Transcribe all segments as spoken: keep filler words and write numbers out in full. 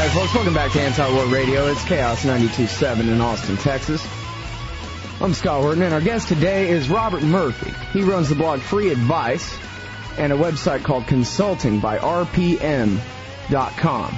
right, folks, welcome back to Anti-War Radio. It's Chaos ninety-two point seven in Austin, Texas. I'm Scott Horton, and our guest today is Robert Murphy. He runs the blog Free Advice and a website called consulting by R P M dot com.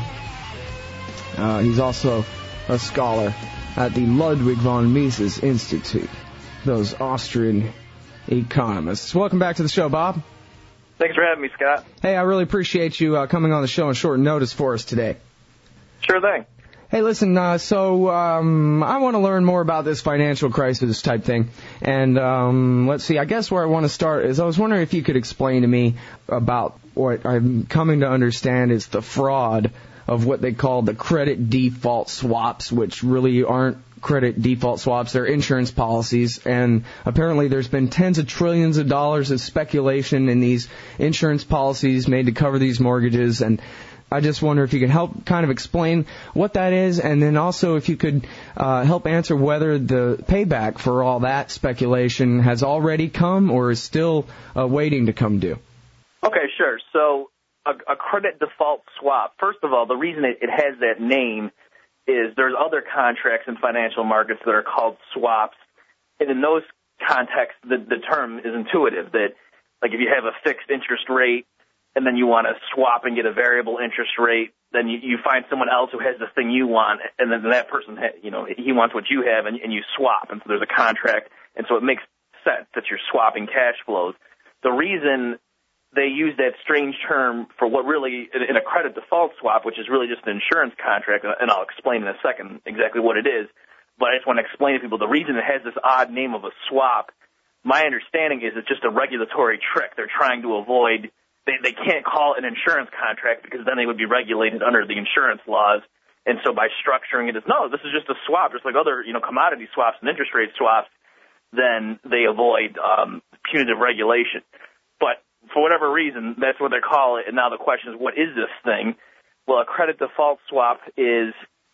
Uh, he's also a scholar at the Ludwig von Mises Institute, those Austrian economists. Welcome back to the show, Bob. Thanks for having me, Scott. Hey, I really appreciate you uh, coming on the show on short notice for us today. Sure thing. Hey, listen, uh, so um, I want to learn more about this financial crisis type thing. And um, let's see, I guess where I want to start is I was wondering if you could explain to me about what I'm coming to understand is the fraud of what they call the credit default swaps, which really aren't credit default swaps. They're insurance policies. And apparently there's been tens of trillions of dollars of speculation in these insurance policies made to cover these mortgages. And I just wonder if you could help kind of explain what that is, and then also if you could uh, help answer whether the payback for all that speculation has already come or is still uh, waiting to come due. Okay, sure. So a, a credit default swap, first of all, the reason it, it has that name is there's other contracts in financial markets that are called swaps, and in those contexts, the, the term is intuitive, that like if you have a fixed interest rate, and then you want to swap and get a variable interest rate, then you, you find someone else who has the thing you want, and then that person, ha- you know, he wants what you have, and, and you swap. And so there's a contract, and so it makes sense that you're swapping cash flows. The reason they use that strange term for what really, in a credit default swap, which is really just an insurance contract, and I'll explain in a second exactly what it is, but I just want to explain to people the reason it has this odd name of a swap, my understanding is it's just a regulatory trick. They're trying to avoid... They, they can't call it an insurance contract because then they would be regulated under the insurance laws. And so by structuring it as, no, this is just a swap, just like other, you know, commodity swaps and interest rate swaps, then they avoid um, punitive regulation. But for whatever reason, that's what they call it. And now the question is, what is this thing? Well, a credit default swap is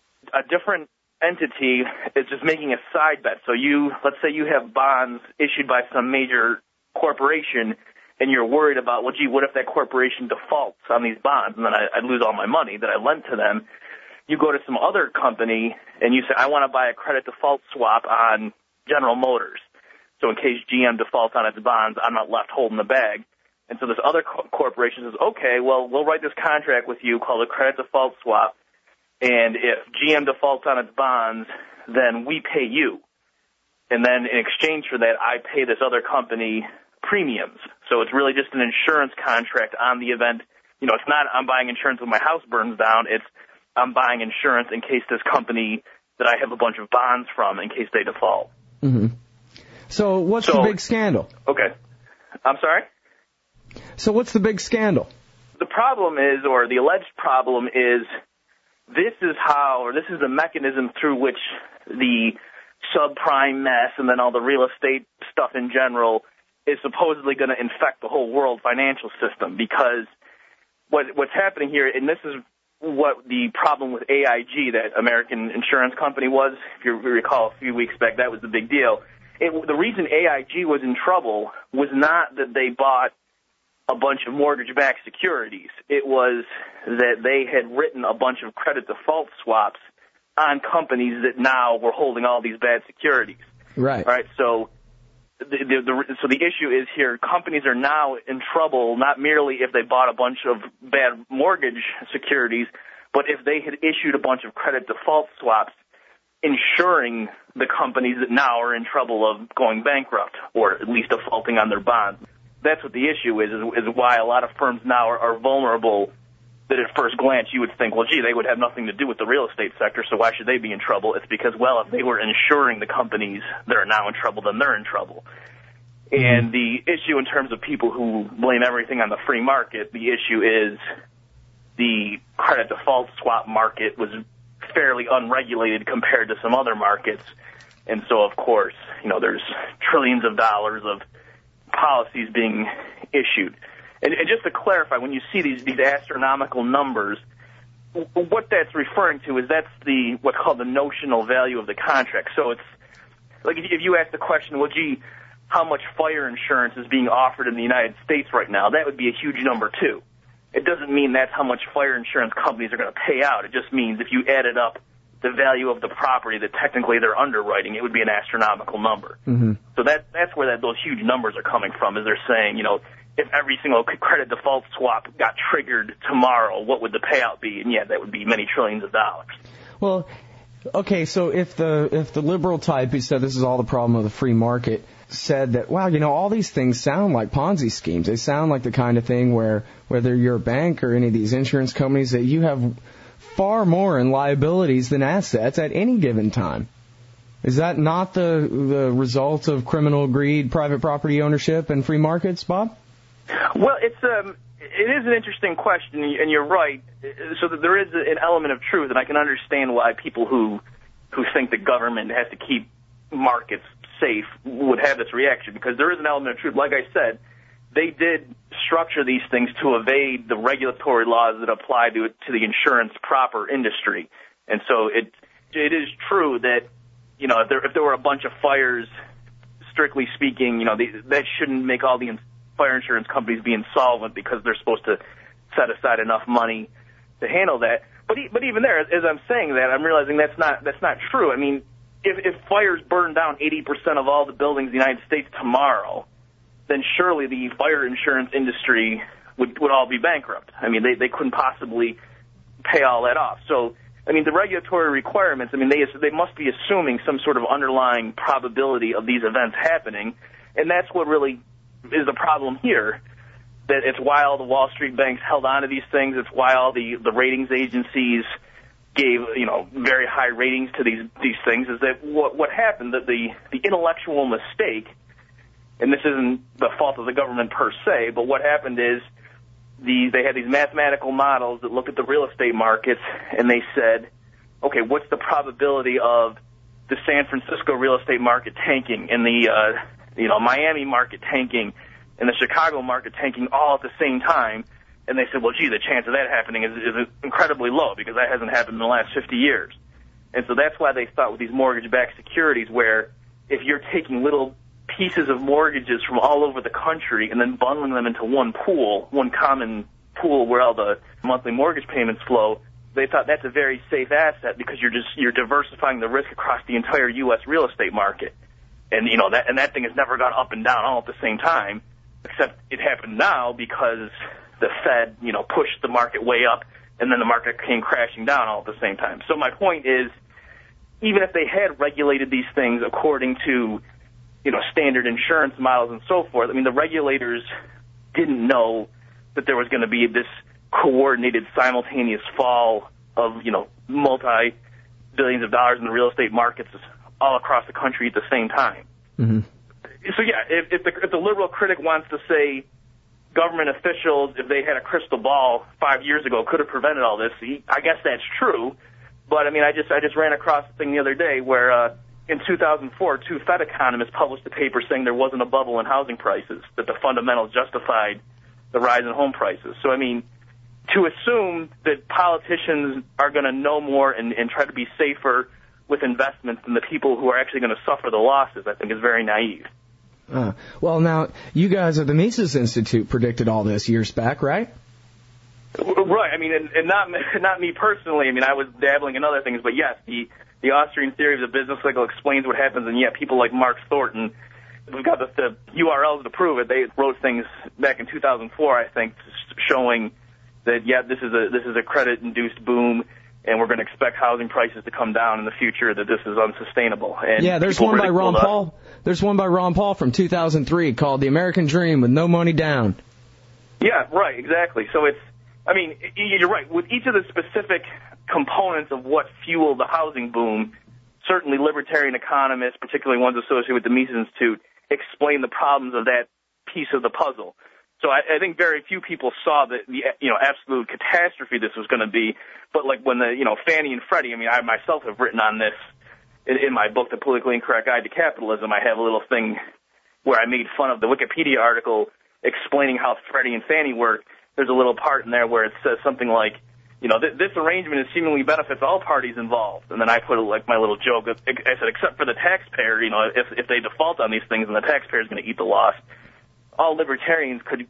a different entity. It's just making a side bet. So you, let's say you have bonds issued by some major corporation, and you're worried about, well, gee, what if that corporation defaults on these bonds, and then I, I'd lose all my money that I lent to them. You go to some other company, and you say, I want to buy a credit default swap on General Motors. So in case G M defaults on its bonds, I'm not left holding the bag. And so this other co- corporation says, okay, well, we'll write this contract with you called a credit default swap, and if G M defaults on its bonds, then we pay you. And then in exchange for that, I pay this other company premiums. So it's really just an insurance contract on the event. You know, it's not I'm buying insurance when my house burns down. It's I'm buying insurance in case this company that I have a bunch of bonds from, in case they default. Mm-hmm. So what's so, the big scandal? Okay. I'm sorry? So what's the big scandal? The problem is, or the alleged problem is, this is how, or this is the mechanism through which the subprime mess and then all the real estate stuff in general is supposedly going to infect the whole world financial system, because what, what's happening here, and this is what the problem with A I G, that American insurance company, was. If you recall a few weeks back, that was the big deal. It, the reason A I G was in trouble was not that they bought a bunch of mortgage-backed securities. It was that they had written a bunch of credit default swaps on companies that now were holding all these bad securities. Right. All right, so... The, the, the, so the issue is here, companies are now in trouble, not merely if they bought a bunch of bad mortgage securities, but if they had issued a bunch of credit default swaps insuring the companies that now are in trouble of going bankrupt or at least defaulting on their bonds. That's what the issue is, is, is why a lot of firms now are, are vulnerable, that at first glance you would think, well, gee, they would have nothing to do with the real estate sector, so why should they be in trouble? It's because, well, if they were insuring the companies that are now in trouble, then they're in trouble. And the issue in terms of people who blame everything on the free market, the issue is the credit default swap market was fairly unregulated compared to some other markets. And so, of course, you know, there's trillions of dollars of policies being issued. And, and just to clarify, when you see these, these astronomical numbers, what that's referring to is that's the what's called the notional value of the contract. So it's like if you ask the question, well, gee, how much fire insurance is being offered in the United States right now, that would be a huge number too. it doesn't mean that's how much fire insurance companies are going to pay out. It just means if you added up the value of the property that technically they're underwriting, it would be an astronomical number. Mm-hmm. So that that's where that, those huge numbers are coming from, is they're saying, you know, if every single credit default swap got triggered tomorrow, what would the payout be? And yeah, that would be many trillions of dollars. Well, okay, so if the if the liberal type who said this is all the problem of the free market said that, wow, you know, all these things sound like Ponzi schemes. They sound like the kind of thing where whether you're a bank or any of these insurance companies, that you have far more in liabilities than assets at any given time. Is that not the the result of criminal greed, private property ownership, and free markets, Bob? Well, it's um, it is an interesting question, and you're right. So that there is an element of truth, and I can understand why people who who think the government has to keep markets safe would have this reaction, because there is an element of truth. Like I said, they did structure these things to evade the regulatory laws that apply to to the insurance proper industry, and so it it is true that, you know, if there if there were a bunch of fires, strictly speaking, you know, they, that shouldn't make all the fire insurance companies be insolvent, because they're supposed to set aside enough money to handle that. But e- but even there, as I'm saying that, I'm realizing that's not that's not true. I mean, if, if fires burn down eighty percent of all the buildings in the United States tomorrow, then surely the fire insurance industry would would all be bankrupt. I mean, they they couldn't possibly pay all that off. So, I mean, the regulatory requirements, I mean, they they must be assuming some sort of underlying probability of these events happening, and that's what really is the problem here. That it's why all the Wall Street banks held on to these things. It's why all the, the ratings agencies gave, you know, very high ratings to these these things, is that what what happened, that the, the intellectual mistake, and this isn't the fault of the government per se, but what happened is the they had these mathematical models that looked at the real estate markets, and they said, okay, what's the probability of the San Francisco real estate market tanking and the uh, you know Miami market tanking and the Chicago market tanking all at the same time? And they said, well, gee, the chance of that happening is, is incredibly low, because that hasn't happened in the last fifty years. And so that's why they thought with these mortgage-backed securities, where if you're taking little pieces of mortgages from all over the country and then bundling them into one pool, one common pool where all the monthly mortgage payments flow, they thought that's a very safe asset, because you're just you're diversifying the risk across the entire U S real estate market. And you know that and that thing has never gone up and down all at the same time, except it happened now because the Fed, you know, pushed the market way up, and then the market came crashing down all at the same time. So my point is, even if they had regulated these things according to, you know, standard insurance models and so forth, I mean, the regulators didn't know that there was going to be this coordinated, simultaneous fall of, you know, multi-billions of dollars in the real estate markets all across the country at the same time. Mm-hmm. So, yeah, if, if, the, if the liberal critic wants to say government officials, if they had a crystal ball five years ago, could have prevented all this, I guess that's true. But, I mean, I just I just ran across a thing the other day where uh, in two thousand four, two Fed economists published a paper saying there wasn't a bubble in housing prices, that the fundamentals justified the rise in home prices. So, I mean, to assume that politicians are going to know more and, and try to be safer with investments than the people who are actually going to suffer the losses, I think is very naive. Uh, well, now, you guys at the Mises Institute predicted all this years back, right? Right. I mean, and, and not not me personally. I mean, I was dabbling in other things, but yes, the the Austrian theory of the business cycle explains what happens, and yet people like Mark Thornton, we've got the, the U R Ls to prove it. They wrote things back in two thousand four, I think, showing that yeah, this is a this is a credit-induced boom, and we're going to expect housing prices to come down in the future, that this is unsustainable. And yeah, there's one by Ron Paul. There's one by Ron Paul from two thousand three called The American Dream with No Money Down. Yeah, right, exactly. So it's, I mean, you're right. With each of the specific components of what fueled the housing boom, certainly libertarian economists, particularly ones associated with the Mises Institute, explain the problems of that piece of the puzzle. So I, I think very few people saw the, the you know absolute catastrophe this was going to be. But like when the you know Fannie and Freddie, I mean, I myself have written on this in, in my book, The Politically Incorrect Guide to Capitalism. I have a little thing where I made fun of the Wikipedia article explaining how Freddie and Fannie work. There's a little part in there where it says something like, you know, th- this arrangement is seemingly benefits all parties involved. And then I put like my little joke. I said, except for the taxpayer, you know, if if they default on these things, and the taxpayer is going to eat the loss. All libertarians could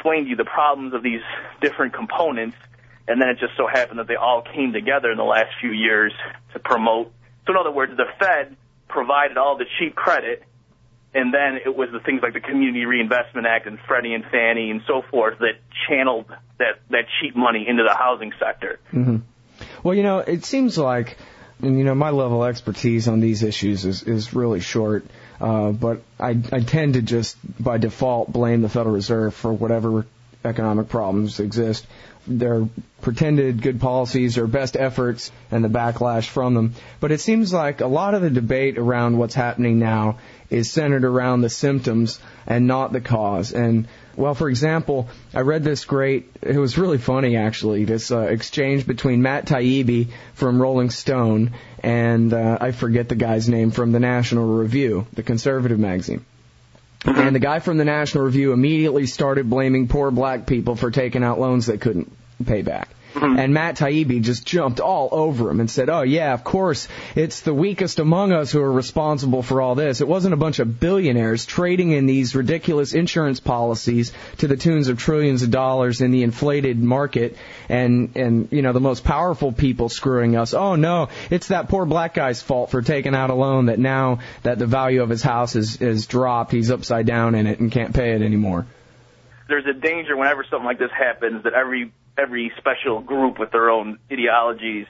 explain to you the problems of these different components, and then it just so happened that they all came together in the last few years to promote. So in other words, the Fed provided all the cheap credit, and then it was the things like the Community Reinvestment Act and Freddie and Fannie and so forth that channeled that, that cheap money into the housing sector. Mm-hmm. Well, you know, it seems like, and you know, my level of expertise on these issues is, is really short, uh, but I, I tend to just, by default, blame the Federal Reserve for whatever economic problems exist. Their pretended good policies or best efforts and the backlash from them. But it seems like a lot of the debate around what's happening now is centered around the symptoms and not the cause. And, well, for example, I read this great, it was really funny actually, this uh, exchange between Matt Taibbi from Rolling Stone and uh, I forget the guy's name from the National Review, the conservative magazine. And the guy from the National Review immediately started blaming poor black people for taking out loans they couldn't pay back. Mm-hmm. And Matt Taibbi just jumped all over him and said, oh, yeah, of course, it's the weakest among us who are responsible for all this. It wasn't a bunch of billionaires trading in these ridiculous insurance policies to the tunes of trillions of dollars in the inflated market and, and you know, the most powerful people screwing us. Oh, no, it's that poor black guy's fault for taking out a loan that now that the value of his house is, is dropped, he's upside down in it and can't pay it anymore. There's a danger whenever something like this happens that every every special group with their own ideologies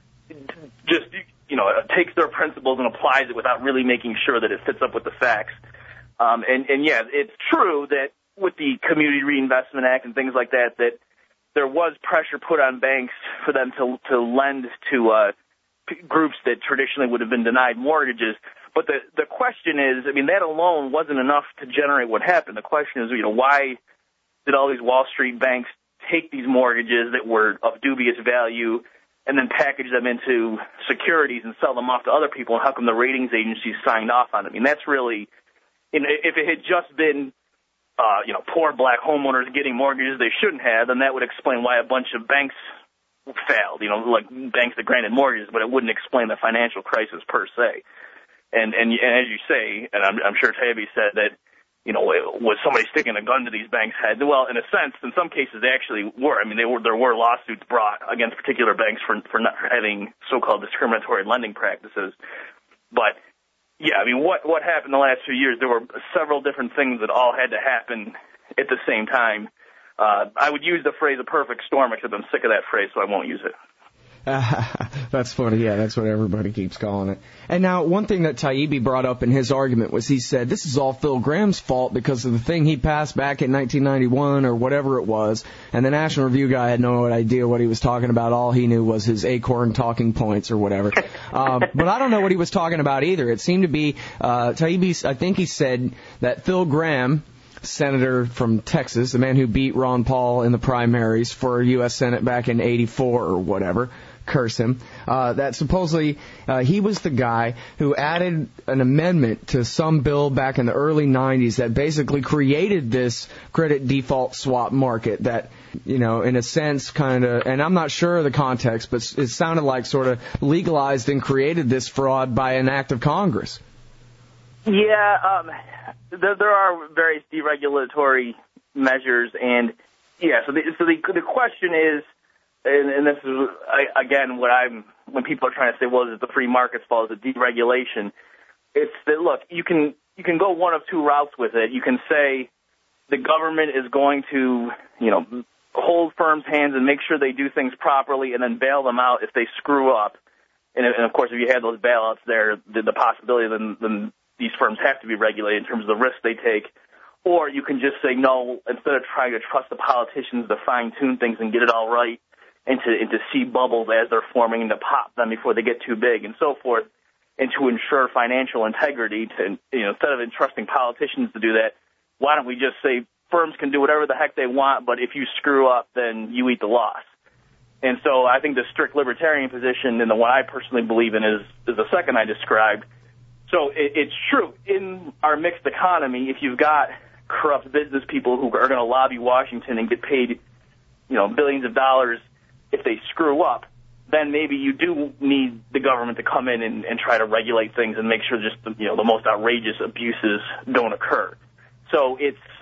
just, you know, takes their principles and applies it without really making sure that it fits up with the facts. Um, and, and, yeah, it's true that with the Community Reinvestment Act and things like that, that there was pressure put on banks for them to to lend to uh, p- groups that traditionally would have been denied mortgages. But the, the question is, I mean, that alone wasn't enough to generate what happened. The question is, you know, why did all these Wall Street banks take these mortgages that were of dubious value and then package them into securities and sell them off to other people, and how come the ratings agencies signed off on it? I mean, that's really, you know, if it had just been, uh, you know, poor black homeowners getting mortgages they shouldn't have, then that would explain why a bunch of banks failed, you know, like banks that granted mortgages, but it wouldn't explain the financial crisis per se. And, and, and as you say, and I'm, I'm sure Taibbi said that, you know, was somebody sticking a gun to these banks' heads? Well, in a sense, in some cases they actually were. I mean, they were, there were lawsuits brought against particular banks for for not having so-called discriminatory lending practices. But, yeah, I mean, what, what happened the last few years, there were several different things that all had to happen at the same time. Uh, I would use the phrase a perfect storm, except I'm sick of that phrase, so I won't use it. That's funny. Yeah, that's what everybody keeps calling it. And now, one thing that Taibbi brought up in his argument was he said this is all Phil Gramm's fault because of the thing he passed back in nineteen ninety-one or whatever it was. And the National Review guy had no idea what he was talking about. All he knew was his acorn talking points or whatever. uh, but I don't know what he was talking about either. It seemed to be uh, Taibbi, I think he said that Phil Gramm, senator from Texas, the man who beat Ron Paul in the primaries for U S Senate back in eighty-four or whatever, curse him, uh, that supposedly uh, he was the guy who added an amendment to some bill back in the early nineties that basically created this credit default swap market that, you know, in a sense kind of, and I'm not sure of the context, but it sounded like sort of legalized and created this fraud by an act of Congress. Yeah, um, there, there are various deregulatory measures, and yeah, so the, so the, the question is, And, and this is, I, again, what I'm, when people are trying to say, well, is it the free market's fault, is it deregulation? It's that, look, you can, you can go one of two routes with it. You can say the government is going to, you know, hold firms' hands and make sure they do things properly and then bail them out if they screw up. And, and of course, if you have those bailouts there, the, the possibility then, then these firms have to be regulated in terms of the risk they take. Or you can just say, no, instead of trying to trust the politicians to fine-tune things and get it all right, and to, and to see bubbles as they're forming and to pop them before they get too big and so forth, and to ensure financial integrity, to, you know, instead of entrusting politicians to do that, why don't we just say firms can do whatever the heck they want, but if you screw up, then you eat the loss. And so I think the strict libertarian position, and the one I personally believe in, is, is the second I described. So it, it's true. In our mixed economy, if you've got corrupt business people who are going to lobby Washington and get paid, you know, billions of dollars if they screw up, then maybe you do need the government to come in and, and try to regulate things and make sure just the, you know, the most outrageous abuses don't occur. So it's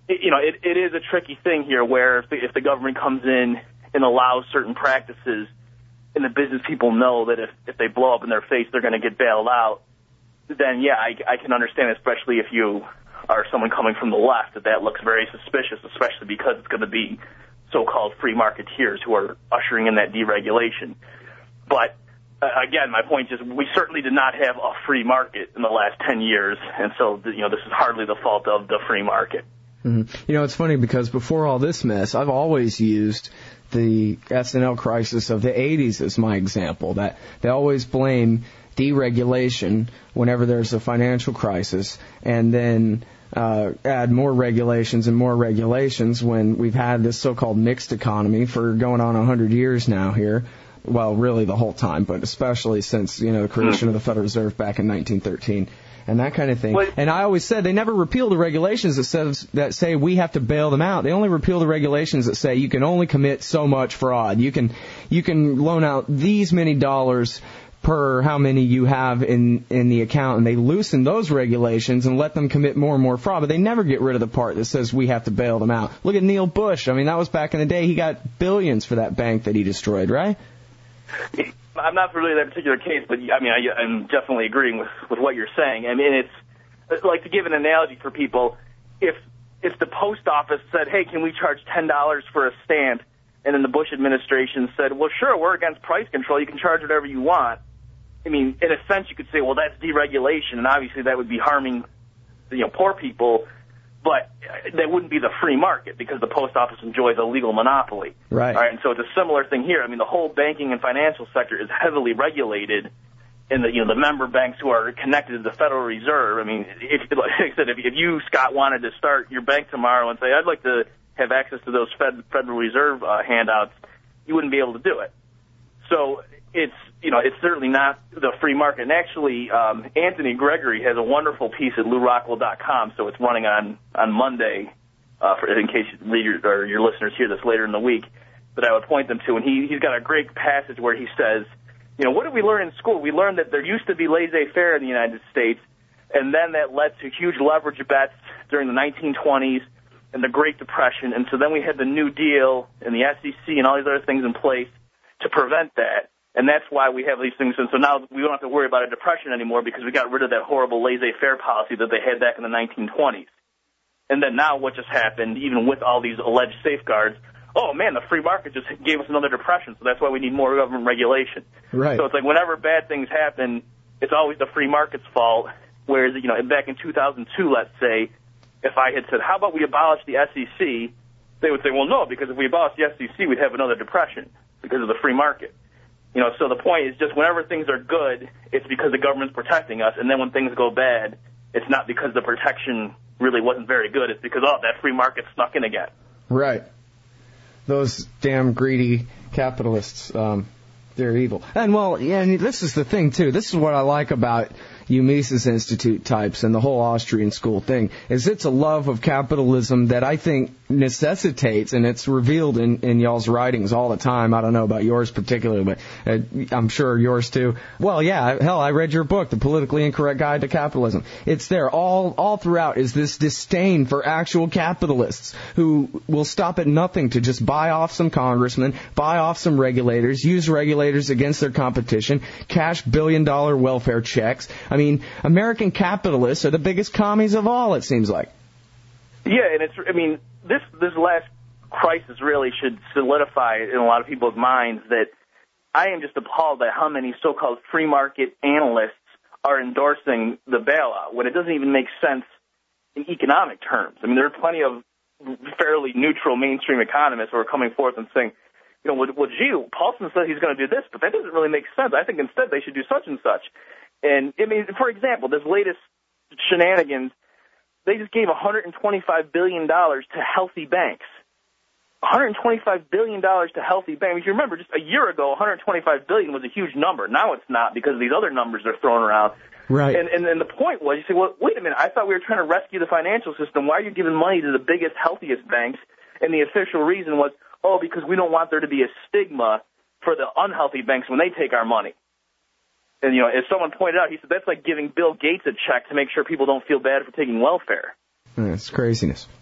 it, you know, it, it is a tricky thing here where if the, if the government comes in and allows certain practices and the business people know that if, if they blow up in their face, they're going to get bailed out, then, yeah, I, I can understand, especially if you are someone coming from the left, that that looks very suspicious, especially because it's going to be so-called free marketeers who are ushering in that deregulation. But, uh, again, my point is we certainly did not have a free market in the last ten years, and so, you know, this is hardly the fault of the free market. Mm-hmm. You know, it's funny because before all this mess, I've always used the S and L crisis of the eighties as my example, that they always blame deregulation whenever there's a financial crisis, and then uh, add more regulations and more regulations when we've had this so-called mixed economy for going on one hundred years now here. Well, really the whole time, but especially since, you know, the creation of the Federal Reserve back in nineteen thirteen. And that kind of thing. Wait. And I always said they never repeal the regulations that says that say we have to bail them out. They only repeal the regulations that say you can only commit so much fraud. You can you can loan out these many dollars per how many you have in in the account, and they loosen those regulations and let them commit more and more fraud. But they never get rid of the part that says we have to bail them out. Look at Neil Bush. I mean, that was back in the day. He got billions for that bank that he destroyed, right? I'm not familiar with that particular case, but I mean, I, I'm definitely agreeing with, with what you're saying. I mean, it's like, to give an analogy for people, if if the post office said, hey, can we charge ten dollars for a stamp, and then the Bush administration said, well, sure, we're against price control, you can charge whatever you want. I mean, in a sense, you could say, well, that's deregulation, and obviously that would be harming, you know, poor people, but that wouldn't be the free market because the post office enjoys a legal monopoly. Right. All right. And so it's a similar thing here. I mean, the whole banking and financial sector is heavily regulated, and the you know the member banks who are connected to the Federal Reserve. I mean, if, like I said, if, if you, Scott, wanted to start your bank tomorrow and say, I'd like to have access to those Fed, Federal Reserve uh, handouts, you wouldn't be able to do it. So it's you know it's certainly not the free market. And actually, um, Anthony Gregory has a wonderful piece at lou rockwell dot com, so it's running on on Monday, uh, for in case you read your, or your listeners hear this later in the week, that I would point them to. And he he's got a great passage where he says, you know, what did we learn in school? We learned that there used to be laissez-faire in the United States, and then that led to huge leverage bets during the nineteen twenties and the Great Depression. And so then we had the New Deal and the S E C and all these other things in place to prevent that. And that's why we have these things. And so now we don't have to worry about a depression anymore because we got rid of that horrible laissez-faire policy that they had back in the nineteen twenties. And then now what just happened, even with all these alleged safeguards, oh, man, the free market just gave us another depression, so that's why we need more government regulation. Right. So it's like whenever bad things happen, it's always the free market's fault, whereas, you know, back in two thousand two, let's say, if I had said, how about we abolish the S E C, they would say, well, no, because if we abolish the S E C, we'd have another depression because of the free market. You know, so the point is just whenever things are good, it's because the government's protecting us, and then when things go bad, it's not because the protection really wasn't very good. It's because, oh, that free market snuck in again. Right. Those damn greedy capitalists, um, they're evil. And, well, yeah, and this is the thing, too. This is what I like about you Mises Institute types and the whole Austrian school thing, is it's a love of capitalism that I think necessitates, and it's revealed in, in y'all's writings all the time. I don't know about yours particularly, but uh, I'm sure yours too. Well, yeah, hell, I read your book, The Politically Incorrect Guide to Capitalism. It's there all all throughout is this disdain for actual capitalists who will stop at nothing to just buy off some congressmen, buy off some regulators, use regulators against their competition, cash billion-dollar welfare checks. I mean, American capitalists are the biggest commies of all, it seems like. Yeah, and it's, I mean, this this last crisis really should solidify in a lot of people's minds that I am just appalled by how many so-called free market analysts are endorsing the bailout when it doesn't even make sense in economic terms. I mean, there are plenty of fairly neutral mainstream economists who are coming forth and saying, you know, well, well gee, Paulson says he's going to do this, but that doesn't really make sense. I think instead they should do such and such. And, I mean, for example, this latest shenanigans, they just gave one hundred twenty-five billion dollars to healthy banks. one hundred twenty-five billion dollars to healthy banks. If you remember, just a year ago, one hundred twenty-five billion dollars was a huge number. Now it's not because these other numbers are thrown around. Right. And, and, and the point was, you say, well, wait a minute, I thought we were trying to rescue the financial system. Why are you giving money to the biggest, healthiest banks? And the official reason was, oh, because we don't want there to be a stigma for the unhealthy banks when they take our money. And, you know, as someone pointed out, he said that's like giving Bill Gates a check to make sure people don't feel bad for taking welfare. That's craziness.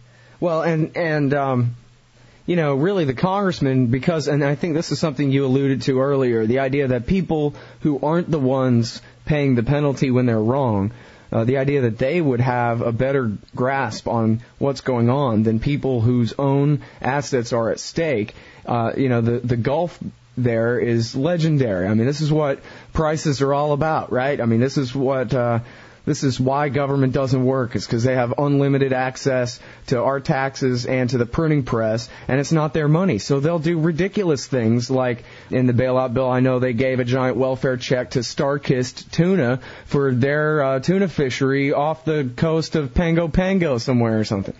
Well, and and um, you know, really the congressman, because, and I think this is something you alluded to earlier, the idea that people who aren't the ones paying the penalty when they're wrong, uh, the idea that they would have a better grasp on what's going on than people whose own assets are at stake. Uh, you know, the the gulf there is legendary. I mean, this is what prices are all about, right? I mean, this is what. Uh, This is why government doesn't work. It's because they have unlimited access to our taxes and to the printing press, and it's not their money. So they'll do ridiculous things like in the bailout bill, I know they gave a giant welfare check to Starkist Tuna for their uh, tuna fishery off the coast of Pango Pango somewhere or something.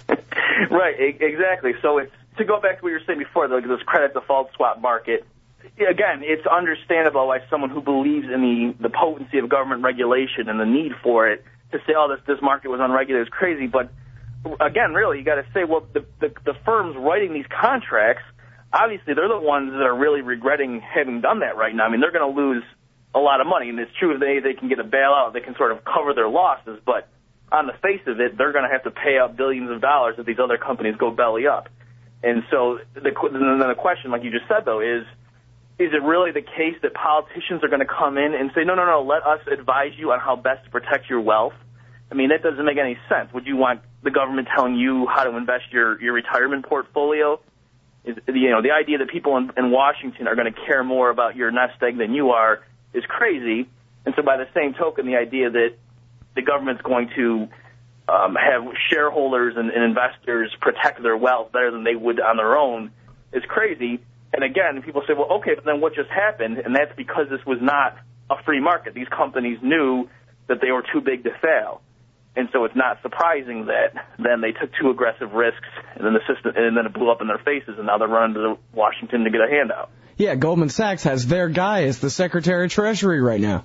Right, exactly. So it's, to go back to what you were saying before, like this credit default swap market, again, it's understandable why someone who believes in the, the potency of government regulation and the need for it to say, oh, this, this market was unregulated is crazy. But, again, really, you got to say, well, the, the, the firms writing these contracts, obviously they're the ones that are really regretting having done that right now. I mean, they're going to lose a lot of money. And it's true, if they, they can get a bailout, they can sort of cover their losses. But on the face of it, they're going to have to pay out billions of dollars if these other companies go belly up. And so the, then the question, like you just said, though, is, is it really the case that politicians are going to come in and say, no, no, no, let us advise you on how best to protect your wealth? I mean, that doesn't make any sense. Would you want the government telling you how to invest your, your retirement portfolio? Is, you know, the idea that people in, in Washington are going to care more about your nest egg than you are is crazy. And so by the same token, the idea that the government's going to um, have shareholders and, and investors protect their wealth better than they would on their own is crazy. And again, people say, well, okay, but then what just happened? And that's because this was not a free market. These companies knew that they were too big to fail. And so it's not surprising that then they took too aggressive risks, and then the system, and then it blew up in their faces, and now they're running to Washington to get a handout. Yeah, Goldman Sachs has their guy as the Secretary of Treasury right now.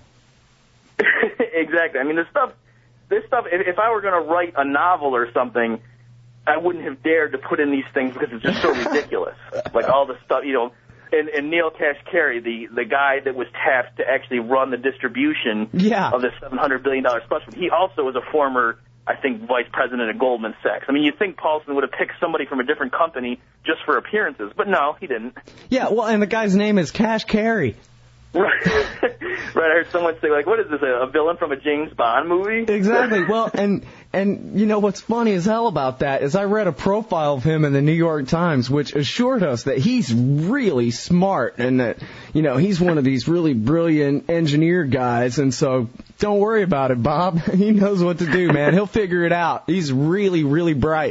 Exactly. I mean, this stuff, this stuff, if, if I were going to write a novel or something, I wouldn't have dared to put in these things because it's just so ridiculous. Like all the stuff, you know, and, and Neil Kashkari, the, the guy that was tasked to actually run the distribution yeah. of the seven hundred billion dollars plus, he also was a former, I think, vice president at Goldman Sachs. I mean, you'd think Paulson would have picked somebody from a different company just for appearances, but no, he didn't. Yeah, well, and the guy's name is Kashkari. Right. Right. I heard someone say, like, what is this, a villain from a James Bond movie? Exactly. Well, and, and you know, what's funny as hell about that is I read a profile of him in the New York Times, which assured us that he's really smart and that, you know, he's one of these really brilliant engineer guys. And so don't worry about it, Bob. He knows what to do, man. He'll figure it out. He's really, really bright.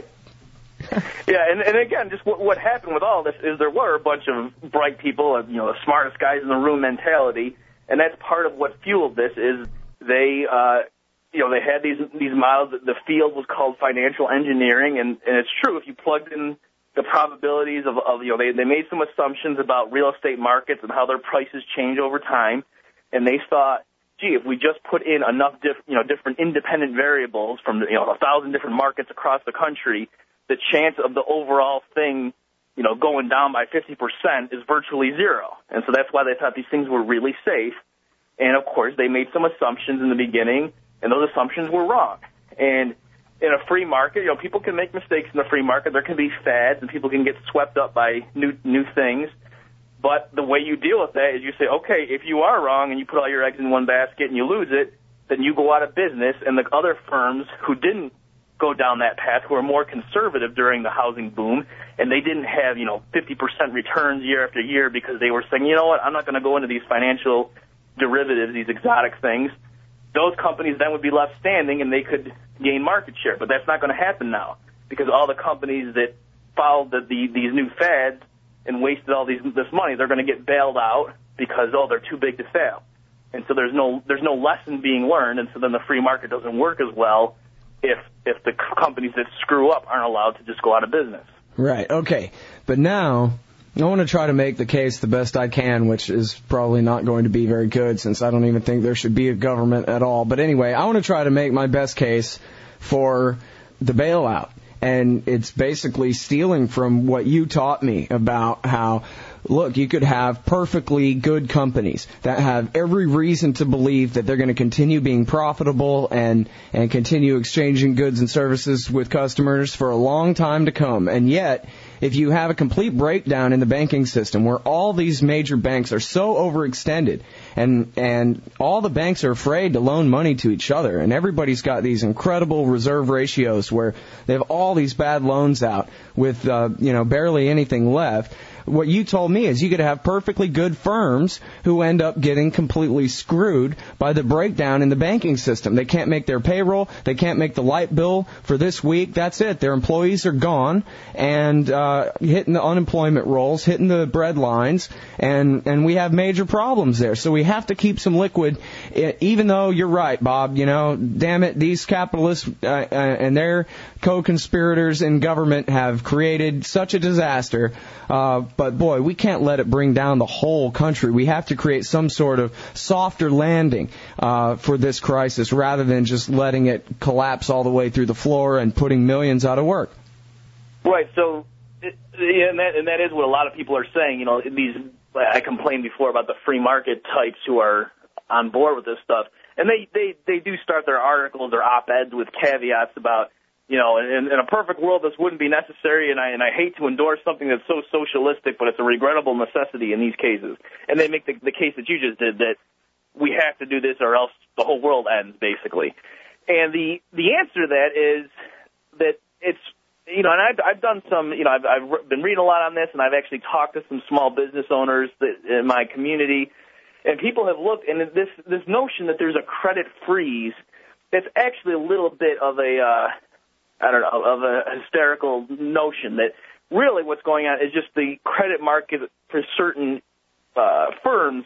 Yeah, and, and again, just what, what happened with all this is there were a bunch of bright people, you know, the smartest guys in the room mentality, and that's part of what fueled this is they, uh, you know, they had these these models. The field was called financial engineering, and, and it's true, if you plugged in the probabilities of, of you know, they, they made some assumptions about real estate markets and how their prices change over time, and they thought, gee, if we just put in enough, diff, you know, different independent variables from, you know, a thousand different markets across the country, the chance of the overall thing, you know, going down by fifty percent is virtually zero. And so that's why they thought these things were really safe. And, of course, they made some assumptions in the beginning, and those assumptions were wrong. And in a free market, you know, people can make mistakes in the free market. There can be fads, and people can get swept up by new new things. But the way you deal with that is you say, okay, if you are wrong and you put all your eggs in one basket and you lose it, then you go out of business, and the other firms who didn't go down that path, who are more conservative during the housing boom, and they didn't have, you know, fifty percent returns year after year because they were saying, you know what, I'm not going to go into these financial derivatives, these exotic things. Those companies then would be left standing and they could gain market share. But that's not going to happen now because all the companies that followed the, the, these new fads and wasted all these, this money, they're going to get bailed out because, oh, they're too big to fail. And so there's no, there's no lesson being learned, and so then the free market doesn't work as well if if the companies that screw up aren't allowed to just go out of business. Right, okay. But now I want to try to make the case the best I can, which is probably not going to be very good since I don't even think there should be a government at all. But anyway, I want to try to make my best case for the bailout. and it's basically stealing from what you taught me about how, look, you could have perfectly good companies that have every reason to believe that they're going to continue being profitable and, and continue exchanging goods and services with customers for a long time to come. And yet, if you have a complete breakdown in the banking system where all these major banks are so overextended and and all the banks are afraid to loan money to each other, and everybody's got these incredible reserve ratios where they have all these bad loans out with uh, you know barely anything left. What you told me is you could have perfectly good firms who end up getting completely screwed by the breakdown in the banking system. They can't make their payroll. They can't make the light bill for this week. That's it. Their employees are gone and uh, hitting the unemployment rolls, hitting the bread lines, and, and we have major problems there. So we have to keep some liquid, even though you're right, Bob. You know, damn it, these capitalists uh, uh, and their co-conspirators in government have created such a disaster. Uh, But, boy, we can't let it bring down the whole country. We have to create some sort of softer landing uh, for this crisis rather than just letting it collapse all the way through the floor and putting millions out of work. Right. So, it, and, that, and that is what a lot of people are saying. You know, these I complained before about the free market types who are on board with this stuff. And they, they, they do start their articles or op-eds with caveats about, you know, in, in a perfect world, this wouldn't be necessary, and I and I hate to endorse something that's so socialistic, but it's a regrettable necessity in these cases. And they make the, the case that you just did, that we have to do this or else the whole world ends, basically. And the the answer to that is that it's, you know, and I've, I've done some, you know, I've, I've been reading a lot on this, and I've actually talked to some small business owners that, in my community, and people have looked, and this this notion that there's a credit freeze, it's actually a little bit of a... Uh, I don't know, of a hysterical notion that really what's going on is just the credit market for certain uh, firms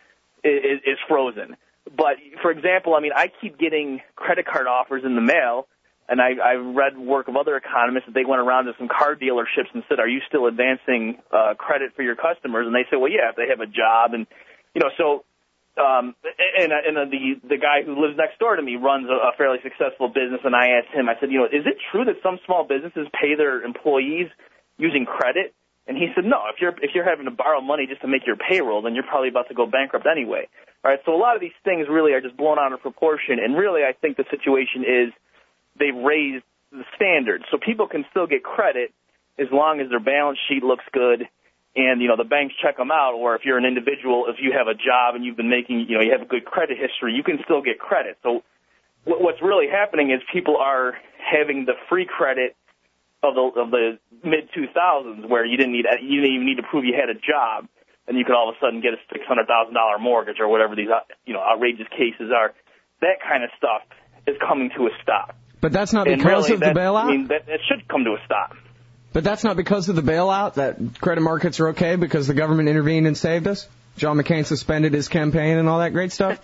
is, is frozen. But, for example, I mean, I keep getting credit card offers in the mail, and I, I've read work of other economists that they went around to some car dealerships and said, are you still advancing uh, credit for your customers? And they say, well, yeah, if they have a job. And, you know, so... Um, and, and the the guy who lives next door to me runs a, a fairly successful business, and I asked him, I said, you know, is it true that some small businesses pay their employees using credit? And he said, no, if you're if you're having to borrow money just to make your payroll, then you're probably about to go bankrupt anyway. All right, so a lot of these things really are just blown out of proportion, and really I think the situation is they've raised the standards. So people can still get credit as long as their balance sheet looks good, and, you know, the banks check them out, or if you're an individual, if you have a job and you've been making, you know, you have a good credit history, you can still get credit. So what's really happening is people are having the free credit of the of the mid two thousands, where you didn't need you didn't even need to prove you had a job, and you could all of a sudden get a six hundred thousand dollars mortgage or whatever these, you know, outrageous cases are. That kind of stuff is coming to a stop. But that's not and because really, of the that, bailout? I mean, that, that should come to a stop. But that's not because of the bailout, that credit markets are okay because the government intervened and saved us? John McCain suspended his campaign and all that great stuff?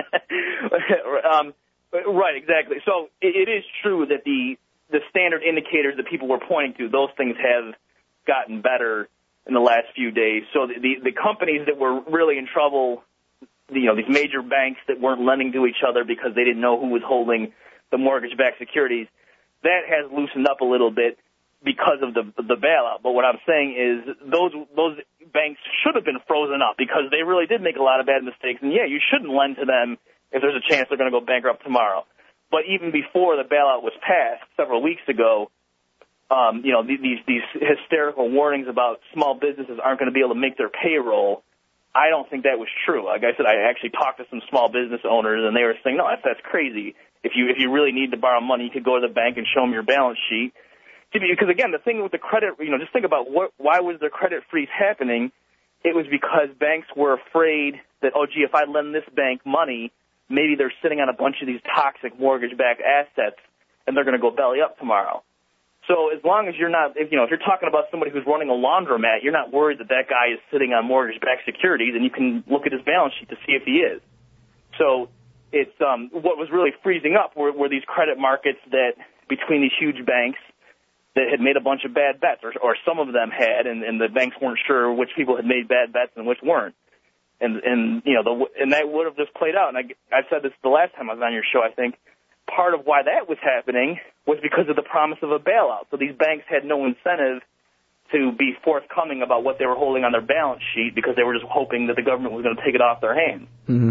um, right, exactly. So it, it is true that the the standard indicators that people were pointing to, those things have gotten better in the last few days. So the, the, the companies that were really in trouble, you know, these major banks that weren't lending to each other because they didn't know who was holding the mortgage-backed securities, that has loosened up a little bit because of the the bailout. But what I'm saying is those those banks should have been frozen up because they really did make a lot of bad mistakes. And, yeah, you shouldn't lend to them if there's a chance they're going to go bankrupt tomorrow. But even before the bailout was passed several weeks ago, um, you know, these, these hysterical warnings about small businesses aren't going to be able to make their payroll, I don't think that was true. Like I said, I actually talked to some small business owners, and they were saying, no, that's, that's crazy. If you, if you really need to borrow money, you could go to the bank and show them your balance sheet. Because, again, the thing with the credit, you know, just think about what, why was the credit freeze happening? It was because banks were afraid that, oh, gee, if I lend this bank money, maybe they're sitting on a bunch of these toxic mortgage-backed assets, and they're going to go belly up tomorrow. So as long as you're not, if, you know, if you're talking about somebody who's running a laundromat, you're not worried that that guy is sitting on mortgage-backed securities, and you can look at his balance sheet to see if he is. So it's um, what was really freezing up were, were these credit markets that, between these huge banks, that had made a bunch of bad bets, or, or some of them had, and, and the banks weren't sure which people had made bad bets and which weren't. And, and you know, the, and that would have just played out. And I, I said this the last time I was on your show, I think. part of why that was happening was because of the promise of a bailout. So these banks had no incentive to be forthcoming about what they were holding on their balance sheet because they were just hoping that the government was going to take it off their hands. Mm-hmm.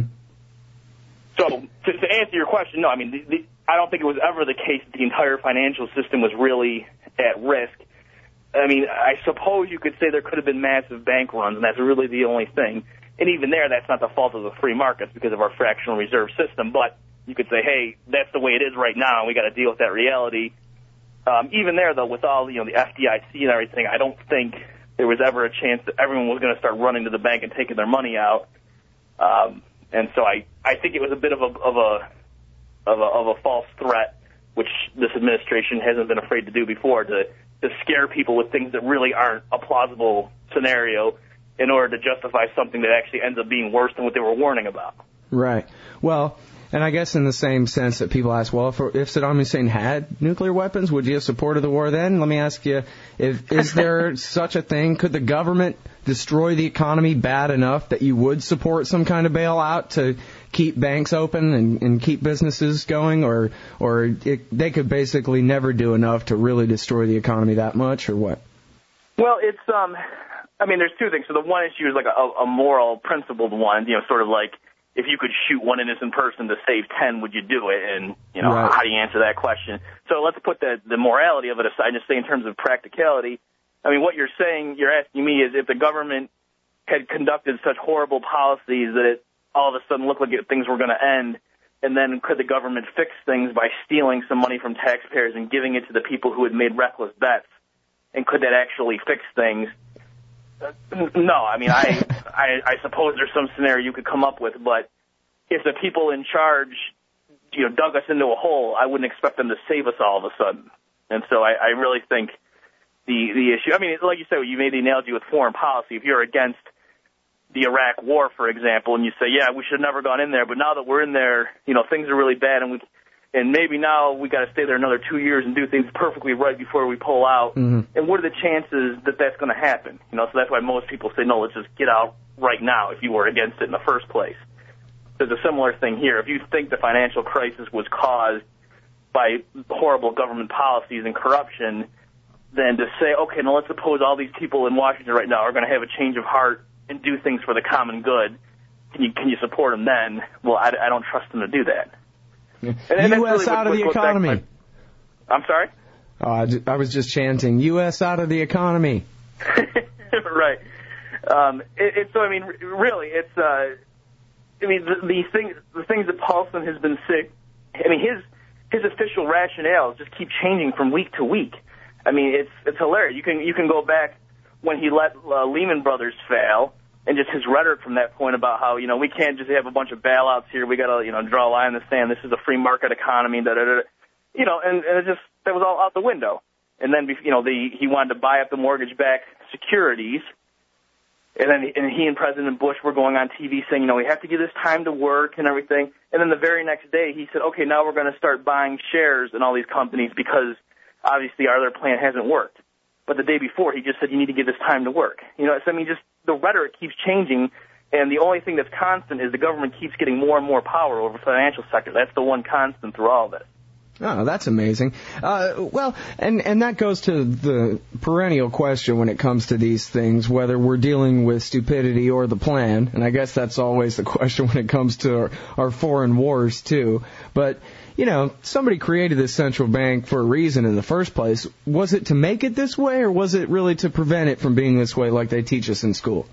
So to, to answer your question, no, I mean, the, the, I don't think it was ever the case that the entire financial system was really at risk. I mean, I suppose you could say there could have been massive bank runs, and that's really the only thing. And even there, that's not the fault of the free markets because of our fractional reserve system. But you could say, hey, that's the way it is right now, and we got to deal with that reality. Um, even there, though, with all you know the F D I C and everything, I don't think there was ever a chance that everyone was going to start running to the bank and taking their money out. Um, and so I, I think it was a bit of a of a of a of a false threat, which this administration hasn't been afraid to do before, to to scare people with things that really aren't a plausible scenario in order to justify something that actually ends up being worse than what they were warning about. Right. Well, and I guess in the same sense that people ask, well, if, if Saddam Hussein had nuclear weapons, would you have supported the war then? Let me ask you, if, is there such a thing? Could the government destroy the economy bad enough that you would support some kind of bailout to keep banks open and, and keep businesses going? Or or it, they could basically never do enough to really destroy the economy that much, or what? Well, it's, um, I mean, there's two things. So the one issue is like a, a moral, principled one, you know, sort of like, if you could shoot one innocent person to save ten, would you do it? And, you know, right. How do you answer that question? So let's put the, the morality of it aside and just say in terms of practicality. I mean, what you're saying, you're asking me is if the government had conducted such horrible policies that it all of a sudden looked like it, things were going to end, and then could the government fix things by stealing some money from taxpayers and giving it to the people who had made reckless bets? And could that actually fix things? No, I mean, I, I I suppose there's some scenario you could come up with, but if the people in charge, you know, dug us into a hole, I wouldn't expect them to save us all of a sudden. And so I, I really think the the issue, I mean, like you said, you made the analogy with foreign policy. If you're against the Iraq war, for example, and you say, yeah, we should have never gone in there, but now that we're in there, you know, things are really bad, and we and maybe now we got to stay there another two years and do things perfectly right before we pull out. Mm-hmm. And what are the chances that that's going to happen? You know, so that's why most people say, no, let's just get out right now if you were against it in the first place. There's a similar thing here. If you think the financial crisis was caused by horrible government policies and corruption, then to say, okay, now let's suppose all these people in Washington right now are going to have a change of heart and do things for the common good. Can you can you support them then? Well, I, I don't trust them to do that. And, and U S really out what, of the economy. My, I'm sorry? Oh, I, just, I was just chanting, U S out of the economy. Right. Um, it, it, so, I mean, really, it's, uh, I mean, the, the, things, the things that Paulson has been sick, I mean, his his official rationales just keep changing from week to week. I mean, it's it's hilarious. You can, you can go back when he let uh, Lehman Brothers fail, and just his rhetoric from that point about how, you know, we can't just have a bunch of bailouts here. We got to, you know, draw a line in the sand. This is a free market economy, da da da. You know, and, and it just, that was all out the window. And then, you know, the, he wanted to buy up the mortgage-backed securities. And then and he and President Bush were going on T V saying, you know, we have to give this time to work and everything. And then the very next day he said, okay, now we're going to start buying shares in all these companies because obviously our other plan hasn't worked. But the day before he just said, you need to give this time to work. You know, so I mean, just the rhetoric keeps changing, and the only thing that's constant is the government keeps getting more and more power over the financial sector. That's the one constant through all of this. Oh, that's amazing. Uh, well, and, and that goes to the perennial question when it comes to these things, whether we're dealing with stupidity or the plan. And I guess that's always the question when it comes to our, our foreign wars, too. But, you know, somebody created this central bank for a reason in the first place. Was it to make it this way, or was it really to prevent it from being this way like they teach us in school?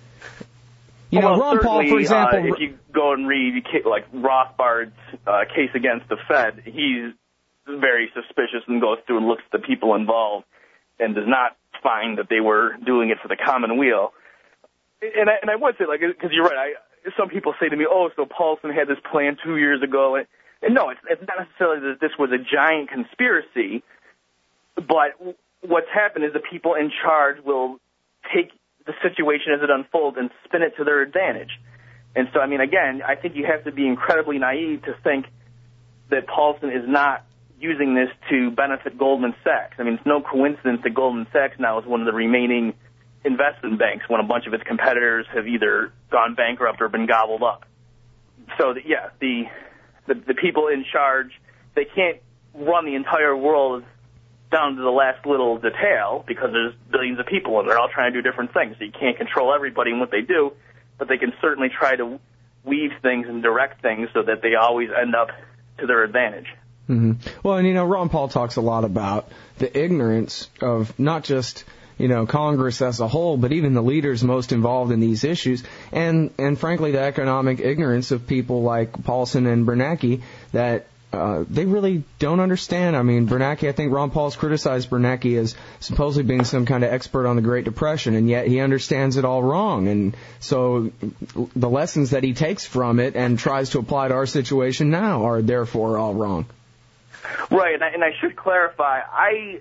You know, well, Ron Paul, for example... Uh, if you go and read, like, Rothbard's uh, case against the Fed, he's very suspicious and goes through and looks at the people involved and does not find that they were doing it for the common weal. And I, and I would say, like, because you're right, I, some people say to me, oh, so Paulson had this plan two years ago. And, and no, it's, it's not necessarily that this was a giant conspiracy, but what's happened is the people in charge will take the situation as it unfolds and spin it to their advantage. And so, I mean, again, I think you have to be incredibly naive to think that Paulson is not using this to benefit Goldman Sachs. I mean, it's no coincidence that Goldman Sachs now is one of the remaining investment banks when a bunch of its competitors have either gone bankrupt or been gobbled up. So, the, yeah, the, the the people in charge they can't run the entire world down to the last little detail because there's billions of people and they're all trying to do different things. So you can't control everybody and what they do, but they can certainly try to weave things and direct things so that they always end up to their advantage. Mm-hmm. Well, and, you know, Ron Paul talks a lot about the ignorance of not just, you know, Congress as a whole, but even the leaders most involved in these issues, and, and frankly, the economic ignorance of people like Paulson and Bernanke that uh, they really don't understand. I mean, Bernanke, I think Ron Paul's criticized Bernanke as supposedly being some kind of expert on the Great Depression, and yet he understands it all wrong. And so the lessons that he takes from it and tries to apply to our situation now are therefore all wrong. Right, and I, and I should clarify, I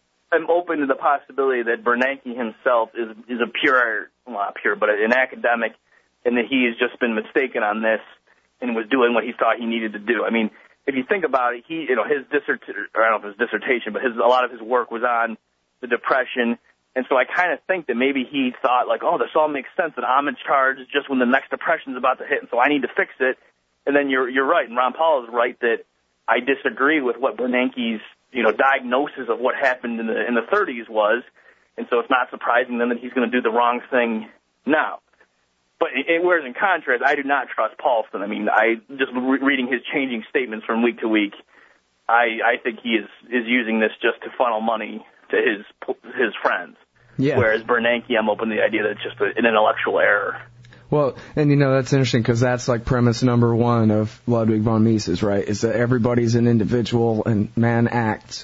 am open to the possibility that Bernanke himself is is a pure, well, not pure, but an academic, and that he has just been mistaken on this and was doing what he thought he needed to do. I mean, if you think about it, he, you know, his dissertation, or I don't know if it was dissertation, but his a lot of his work was on the Depression, and so I kind of think that maybe he thought, like, oh, this all makes sense, that I'm in charge just when the next Depression's about to hit, and so I need to fix it. And then you're you're right, and Ron Paul is right that I disagree with what Bernanke's, you know, diagnosis of what happened in the in the thirties was, and so it's not surprising then that he's going to do the wrong thing now. But it, whereas in contrast, I do not trust Paulson. I mean, I just re- reading his changing statements from week to week, I I think he is is using this just to funnel money to his his friends. Yeah. Whereas Bernanke, I'm open to the idea that it's just a, an intellectual error. Well, and you know, that's interesting because that's like premise number one of Ludwig von Mises, right? Is that everybody's an individual and man acts.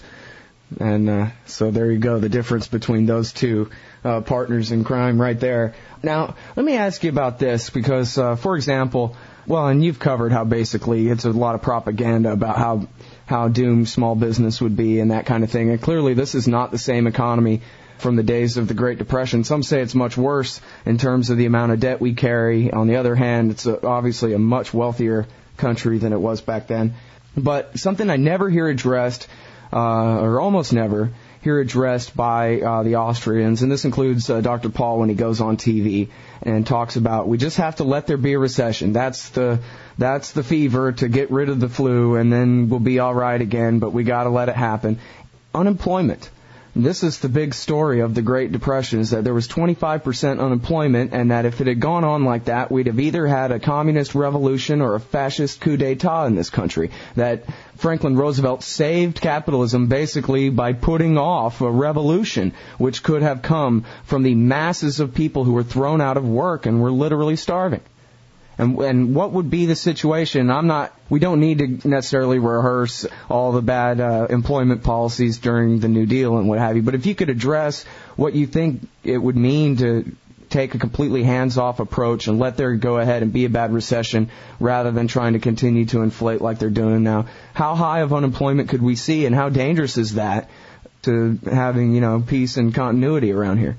And uh, so there you go, the difference between those two uh, partners in crime right there. Now, let me ask you about this because, uh, for example, well, and you've covered how basically it's a lot of propaganda about how how doomed small business would be and that kind of thing. And clearly this is not the same economy from the days of the Great Depression. Some say it's much worse in terms of the amount of debt we carry. On the other hand, it's a, obviously a much wealthier country than it was back then. But something I never hear addressed, uh, or almost never hear addressed by uh, the Austrians, and this includes uh, Doctor Paul when he goes on T V and talks about we just have to let there be a recession. That's the that's the fever to get rid of the flu, and then we'll be all right again, but we got to let it happen. Unemployment. This is the big story of the Great Depression, is that there was twenty-five percent unemployment, and that if it had gone on like that, we'd have either had a communist revolution or a fascist coup d'etat in this country. That Franklin Roosevelt saved capitalism basically by putting off a revolution, which could have come from the masses of people who were thrown out of work and were literally starving. And, and what would be the situation? I'm not, we don't need to necessarily rehearse all the bad uh, employment policies during the New Deal and what have you, but if you could address what you think it would mean to take a completely hands-off approach and let there go ahead and be a bad recession rather than trying to continue to inflate like they're doing now. How high of unemployment could we see, and how dangerous is that to having, you know, peace and continuity around here?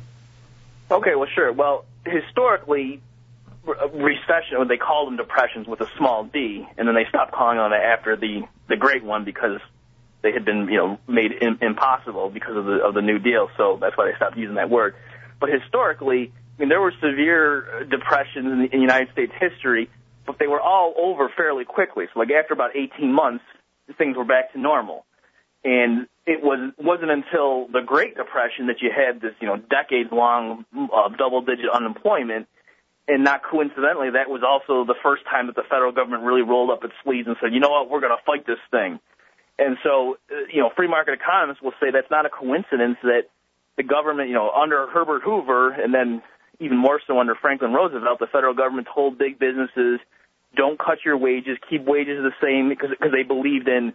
Okay, well, sure. Well, historically, recession, or they called them depressions with a small d, and then they stopped calling on it after the the Great One because they had been, you know, made in, impossible because of the of the New Deal. So that's why they stopped using that word. But historically, I mean, there were severe depressions in, the, in United States history, but they were all over fairly quickly. So, like after about eighteen months, things were back to normal. And it was wasn't until the Great Depression that you had this, you know, decades-long uh, double-digit unemployment. And not coincidentally, that was also the first time that the federal government really rolled up its sleeves and said, you know what, we're going to fight this thing. And so, you know, free market economists will say that's not a coincidence that the government, you know, under Herbert Hoover and then even more so under Franklin Roosevelt, the federal government told big businesses, don't cut your wages, keep wages the same, because because they believed in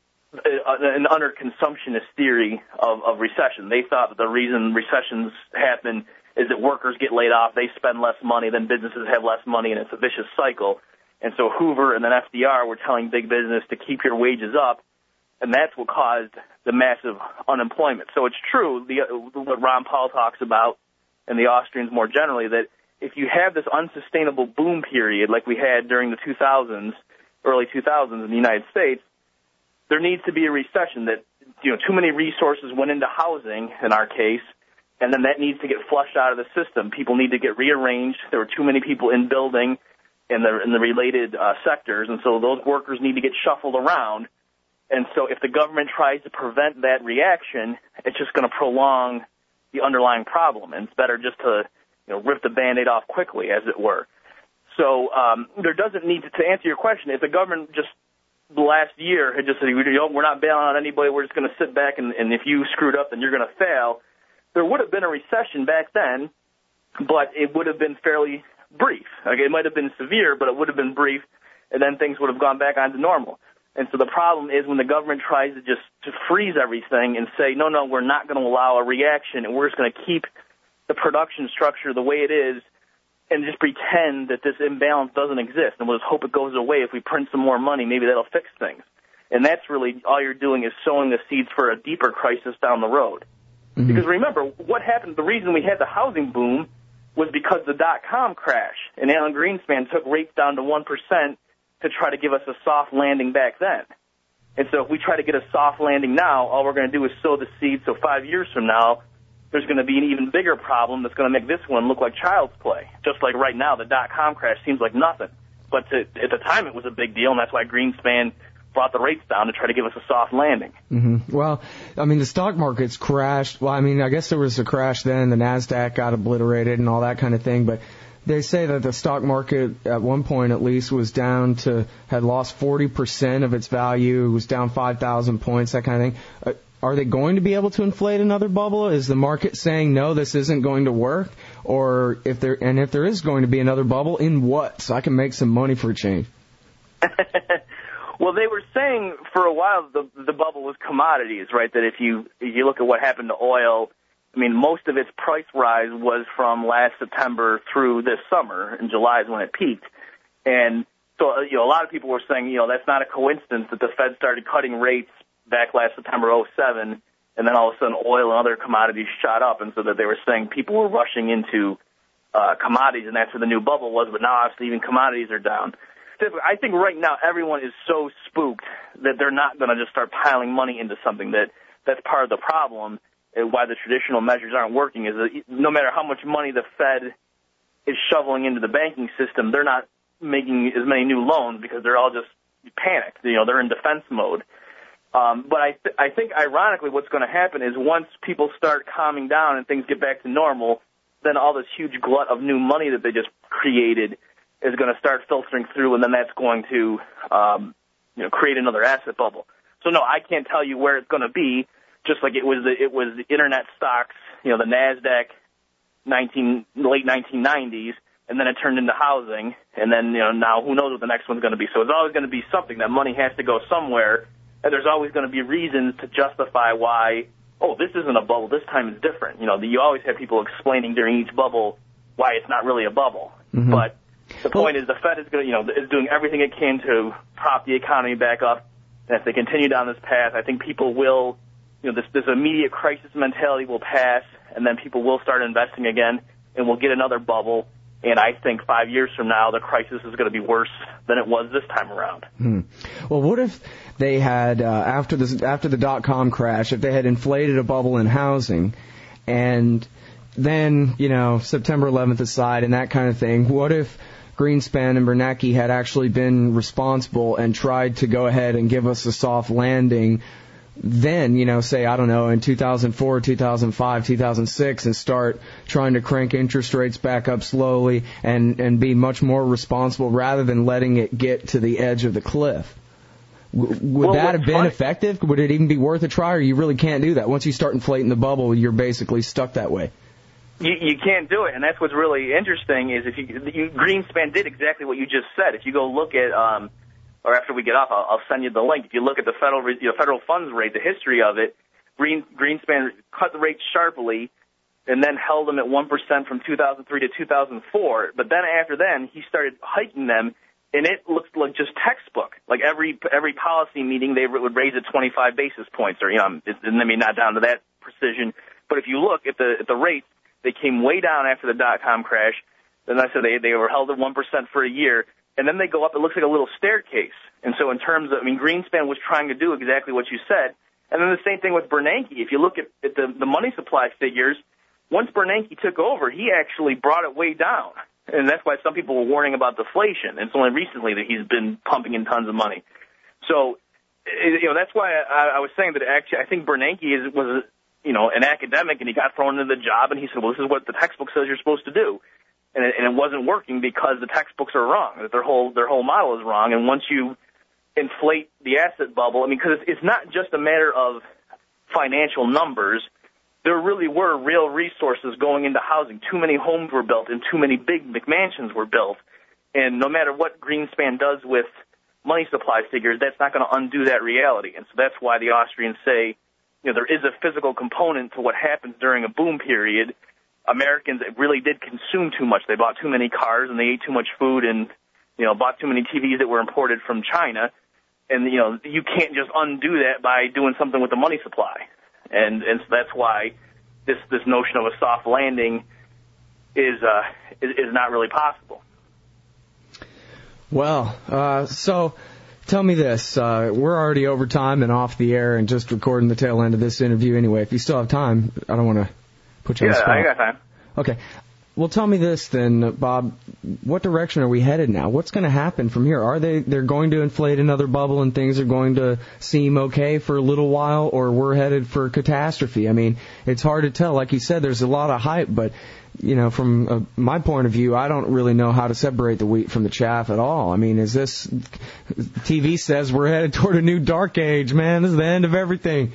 an under-consumptionist theory of, of recession. They thought that the reason recessions happen is that workers get laid off, they spend less money, then businesses have less money, and it's a vicious cycle. And so Hoover and then F D R were telling big business to keep your wages up, and that's what caused the massive unemployment. So it's true, the, what Ron Paul talks about, and the Austrians more generally, that if you have this unsustainable boom period like we had during the two thousands, early two thousands in the United States, there needs to be a recession that, you know, too many resources went into housing, in our case, and then that needs to get flushed out of the system. People need to get rearranged. There were too many people in building in the in the related uh, sectors, and so those workers need to get shuffled around. And so if the government tries to prevent that reaction, it's just going to prolong the underlying problem. And it's better just to, you know, rip the Band-Aid off quickly, as it were. So um, there doesn't need to, to answer your question, if the government just the last year had just said, you know, we're not bailing on anybody, we're just going to sit back, and, and if you screwed up, then you're going to fail, there would have been a recession back then, but it would have been fairly brief. Like, it might have been severe, but it would have been brief, and then things would have gone back on to normal. And so the problem is when the government tries to just to freeze everything and say, no, no, we're not going to allow a reaction, and we're just going to keep the production structure the way it is, and just pretend that this imbalance doesn't exist, and we'll just hope it goes away. If we print some more money, maybe that'll fix things. And that's really all you're doing is sowing the seeds for a deeper crisis down the road. Mm-hmm. Because remember, what happened, the reason we had the housing boom was because the dot-com crash, and Alan Greenspan took rates down to one percent to try to give us a soft landing back then. And so if we try to get a soft landing now, all we're going to do is sow the seeds, so five years from now, there's going to be an even bigger problem that's going to make this one look like child's play. Just like right now, the dot-com crash seems like nothing. But to, at the time, it was a big deal, and that's why Greenspan brought the rates down to try to give us a soft landing. Mm-hmm. Well, I mean, the stock market's crashed. Well, I mean, I guess there was a crash then. The NASDAQ got obliterated and all that kind of thing. But they say that the stock market, at one point at least, was down to, had lost forty percent of its value. It was down five thousand points, that kind of thing. Uh, Are they going to be able to inflate another bubble? Is the market saying, no, this isn't going to work? Or if there, and if there is going to be another bubble, in what? So I can make some money for a change. Well, they were saying for a while the the bubble was commodities, right? That if you if you look at what happened to oil, I mean, most of its price rise was from last September through this summer. In July is when it peaked. And so, you know, a lot of people were saying, you know, that's not a coincidence that the Fed started cutting rates back last September oh seven, and then all of a sudden oil and other commodities shot up, and so that they were saying people were rushing into uh, commodities, and that's where the new bubble was, but now obviously even commodities are down. I think right now everyone is so spooked that they're not going to just start piling money into something. That that's part of the problem, and why the traditional measures aren't working, is that no matter how much money the Fed is shoveling into the banking system, they're not making as many new loans because they're all just panicked. You know, they're in defense mode. Um, but I, th- I think, ironically, what's going to happen is once people start calming down and things get back to normal, then all this huge glut of new money that they just created is going to start filtering through, and then that's going to, um, you know, create another asset bubble. So no, I can't tell you where it's going to be. Just like it was, the, it was the internet stocks, you know, the NASDAQ, nineteen late nineteen nineties, and then it turned into housing, and then you know now who knows what the next one's going to be. So it's always going to be something. That money has to go somewhere. And there's always going to be reasons to justify why, oh, this isn't a bubble, this time it's different. You know, you always have people explaining during each bubble why it's not really a bubble. Mm-hmm. But the point well, is the Fed is going to, you know, is doing everything it can to prop the economy back up. And if they continue down this path, I think people will, you know, this, this immediate crisis mentality will pass, and then people will start investing again, and we'll get another bubble. And I think five years from now, the crisis is going to be worse than it was this time around. Hmm. Well, what if they had, uh, after the, after the dot-com crash, if they had inflated a bubble in housing, and then, you know, September eleventh aside and that kind of thing, what if Greenspan and Bernanke had actually been responsible and tried to go ahead and give us a soft landing then, you know, say, I don't know, in two thousand four, two thousand five, two thousand six, and start trying to crank interest rates back up slowly and, and be much more responsible rather than letting it get to the edge of the cliff. W- would well, that have been funny? effective? Would it even be worth a try, or you really can't do that? Once you start inflating the bubble, you're basically stuck that way. You, you can't do it, and that's what's really interesting is if you, you Greenspan did exactly what you just said. If you go look at, um, or after we get off, I'll, I'll send you the link. If you look at the federal you know, federal funds rate, the history of it, Green, Greenspan cut the rates sharply and then held them at one percent from two thousand three to two thousand four. But then after then, he started hiking them, and it looked like just textbook. Like every every policy meeting, they would raise it twenty-five basis points, or, you know, it, I mean, not down to that precision. But if you look at the at the rates, they came way down after the dot-com crash. Then I said they they were held at one percent for a year, and then they go up. It looks like a little staircase. And so in terms of, I mean, Greenspan was trying to do exactly what you said. And then the same thing with Bernanke. If you look at, at the, the money supply figures, once Bernanke took over, he actually brought it way down. And that's why some people were warning about deflation. It's only recently that he's been pumping in tons of money. So you know, that's why I, I was saying that actually I think Bernanke is, was, you know, an academic, and he got thrown into the job, and he said, well, this is what the textbook says you're supposed to do. And it, and it wasn't working because the textbooks are wrong, that their whole their whole model is wrong. And once you inflate the asset bubble, I mean, because it's, it's not just a matter of financial numbers. There really were real resources going into housing. Too many homes were built, and too many big McMansions were built. And no matter what Greenspan does with money supply figures, that's not going to undo that reality. And so that's why the Austrians say, you know, there is a physical component to what happens during a boom period. Americans really did consume too much. They bought too many cars, and they ate too much food, and, you know, bought too many T Vs that were imported from China. And, you know, you can't just undo that by doing something with the money supply. And and so that's why this this notion of a soft landing is uh, is, is not really possible. Well, uh, so tell me this. Uh, we're already over time and off the air and just recording the tail end of this interview anyway. If you still have time, I don't want to put you on the spot. Yeah, I got time. Okay. Well, tell me this then, Bob. What direction are we headed now? What's going to happen from here? Are they they're going to inflate another bubble and things are going to seem okay for a little while, or we're headed for catastrophe? I mean, it's hard to tell. Like you said, there's a lot of hype, but, you know, from uh, my point of view, I don't really know how to separate the wheat from the chaff at all. I mean, is this T V says we're headed toward a new dark age, man. This is the end of everything.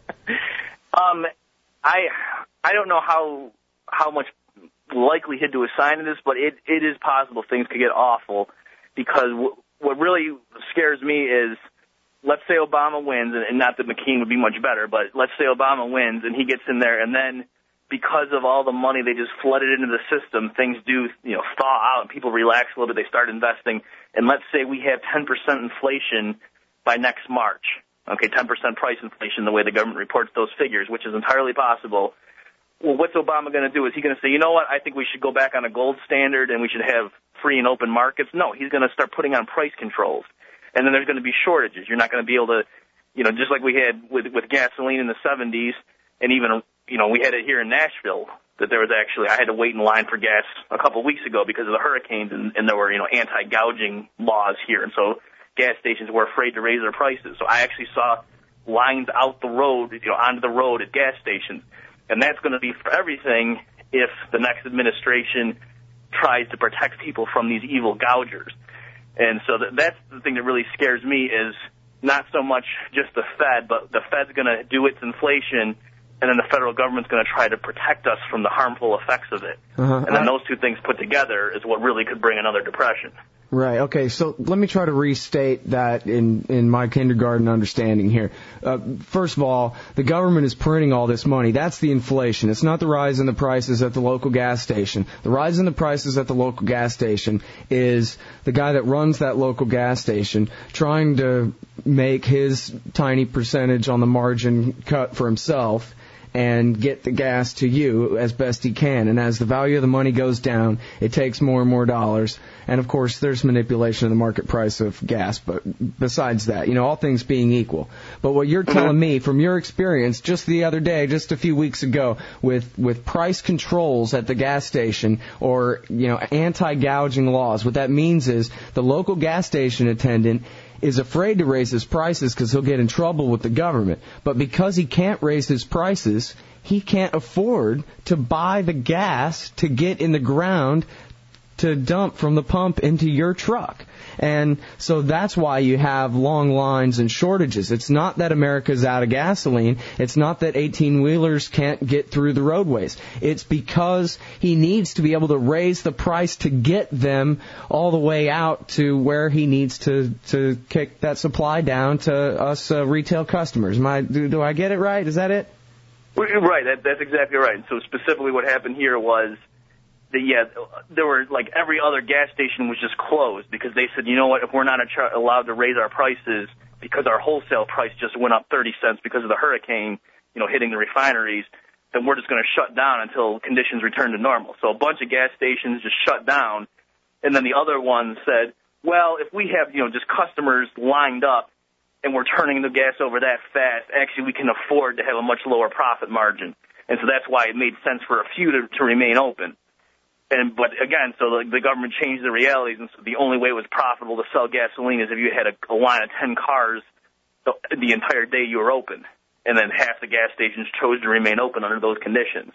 um, I I don't know how how much likelihood to assign to this, but it, it is possible things could get awful, because w- what really scares me is, let's say Obama wins, and, and not that McCain would be much better, but let's say Obama wins and he gets in there, and then because of all the money they just flooded into the system, things do, you know, thaw out and people relax a little bit, they start investing, and let's say we have ten percent inflation by next March, okay, ten percent price inflation, the way the government reports those figures, which is entirely possible. Well, what's Obama going to do? Is he going to say, you know what, I think we should go back on a gold standard and we should have free and open markets? No, he's going to start putting on price controls. And then there's going to be shortages. You're not going to be able to, you know, just like we had with, with gasoline in the seventies, and even, you know, we had it here in Nashville, that there was actually, I had to wait in line for gas a couple of weeks ago because of the hurricanes, and, and there were, you know, anti-gouging laws here. And so gas stations were afraid to raise their prices. So I actually saw lines out the road, you know, onto the road at gas stations. And that's going to be for everything if the next administration tries to protect people from these evil gougers. And so that, that's the thing that really scares me, is not so much just the Fed, but the Fed's going to do its inflation, and then the federal government's going to try to protect us from the harmful effects of it. Uh-huh. And then those two things put together is what really could bring another depression. Right. Okay. So let me try to restate that in, in my kindergarten understanding here. Uh, first of all, the government is printing all this money. That's the inflation. It's not the rise in the prices at the local gas station. The rise in the prices at the local gas station is the guy that runs that local gas station trying to make his tiny percentage on the margin cut for himself and get the gas to you as best he can. And as the value of the money goes down, it takes more and more dollars. And, of course, there's manipulation of the market price of gas. But besides that, you know, all things being equal. But what you're telling me from your experience just the other day, just a few weeks ago, with, with price controls at the gas station or, you know, anti-gouging laws, what that means is the local gas station attendant is afraid to raise his prices because he'll get in trouble with the government. But because he can't raise his prices, he can't afford to buy the gas to get in the ground to dump from the pump into your truck. And so that's why you have long lines and shortages. It's not that America's out of gasoline. It's not that eighteen-wheelers can't get through the roadways. It's because he needs to be able to raise the price to get them all the way out to where he needs to, to kick that supply down to us uh, retail customers. Am I, do, do I get it right? Is that it? Right. That, that's exactly right. And so specifically what happened here was, The, yeah, there were, like, every other gas station was just closed because they said, you know what, if we're not allowed to raise our prices because our wholesale price just went up thirty cents because of the hurricane, you know, hitting the refineries, then we're just going to shut down until conditions return to normal. So a bunch of gas stations just shut down, and then the other ones said, well, if we have, you know, just customers lined up and we're turning the gas over that fast, actually we can afford to have a much lower profit margin. And so that's why it made sense for a few to, to remain open. And but again, so the, the government changed the realities, and so the only way it was profitable to sell gasoline is if you had a, a line of ten cars the, the entire day you were open. And then half the gas stations chose to remain open under those conditions.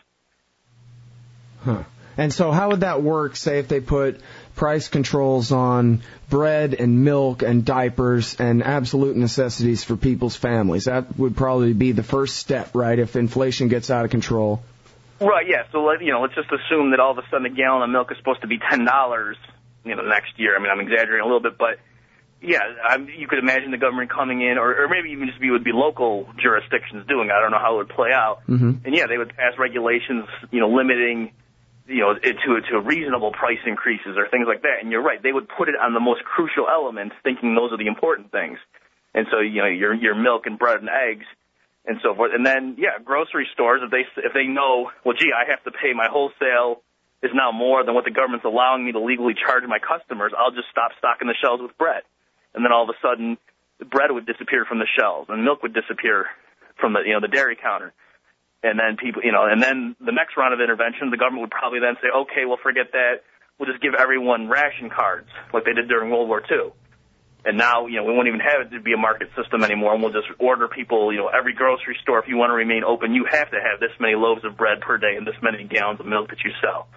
Huh. And so how would that work, say, if they put price controls on bread and milk and diapers and absolute necessities for people's families? That would probably be the first step, right, if inflation gets out of control. Right, yeah. So, let, you know, let's just assume that all of a sudden a gallon of milk is supposed to be ten dollars, you know, next year. I mean, I'm exaggerating a little bit, but, yeah, I'm, you could imagine the government coming in, or, or maybe even just be, would be local jurisdictions doing it. I don't know how it would play out. Mm-hmm. And, yeah, they would pass regulations, you know, limiting, you know, it to, to reasonable price increases or things like that. And you're right, they would put it on the most crucial elements, thinking those are the important things. And so, you know, your your milk and bread and eggs and so forth. And then, yeah, grocery stores, if they if they know, well, gee, I have to pay, my wholesale is now more than what the government's allowing me to legally charge my customers, I'll just stop stocking the shelves with bread. And then all of a sudden, the bread would disappear from the shelves, and milk would disappear from the, you know, the dairy counter. And then people, you know, and then the next round of intervention, the government would probably then say, okay, well, forget that. We'll just give everyone ration cards like they did during World War Two. And now, you know, we won't even have it to be a market system anymore, and we'll just order people, you know, every grocery store, if you want to remain open, you have to have this many loaves of bread per day and this many gallons of milk that you sell.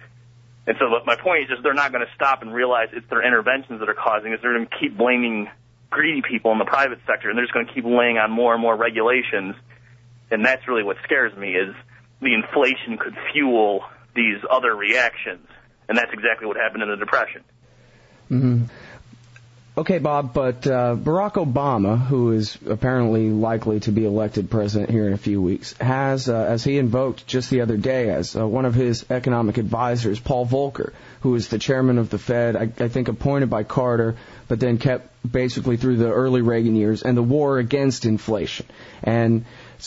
And so my point is just they're not going to stop and realize it's their interventions that are causing it. They're going to keep blaming greedy people in the private sector, and they're just going to keep laying on more and more regulations. And that's really what scares me, is the inflation could fuel these other reactions. And that's exactly what happened in the Depression. Mm-hmm. Okay, Bob, but uh, Barack Obama, who is apparently likely to be elected president here in a few weeks, has, uh, as he invoked just the other day, as uh, one of his economic advisors, Paul Volcker, who is the chairman of the Fed, I, I think appointed by Carter, but then kept basically through the early Reagan years, and the war against inflation. And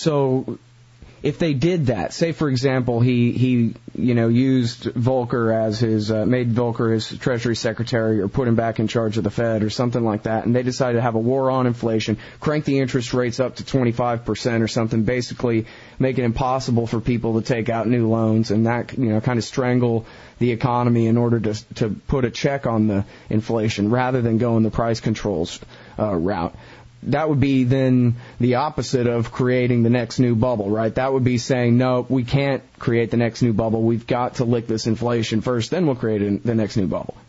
so if they did that, say, for example, he, he you know, used Volcker as his, uh, made Volcker his Treasury Secretary or put him back in charge of the Fed or something like that, and they decided to have a war on inflation, crank the interest rates up to twenty-five percent or something, basically make it impossible for people to take out new loans, and that, you know, kind of strangle the economy in order to, to put a check on the inflation rather than going the price controls uh, route. That would be then the opposite of creating the next new bubble, right? That would be saying, no, we can't create the next new bubble. We've got to lick this inflation first, then we'll create the next new bubble.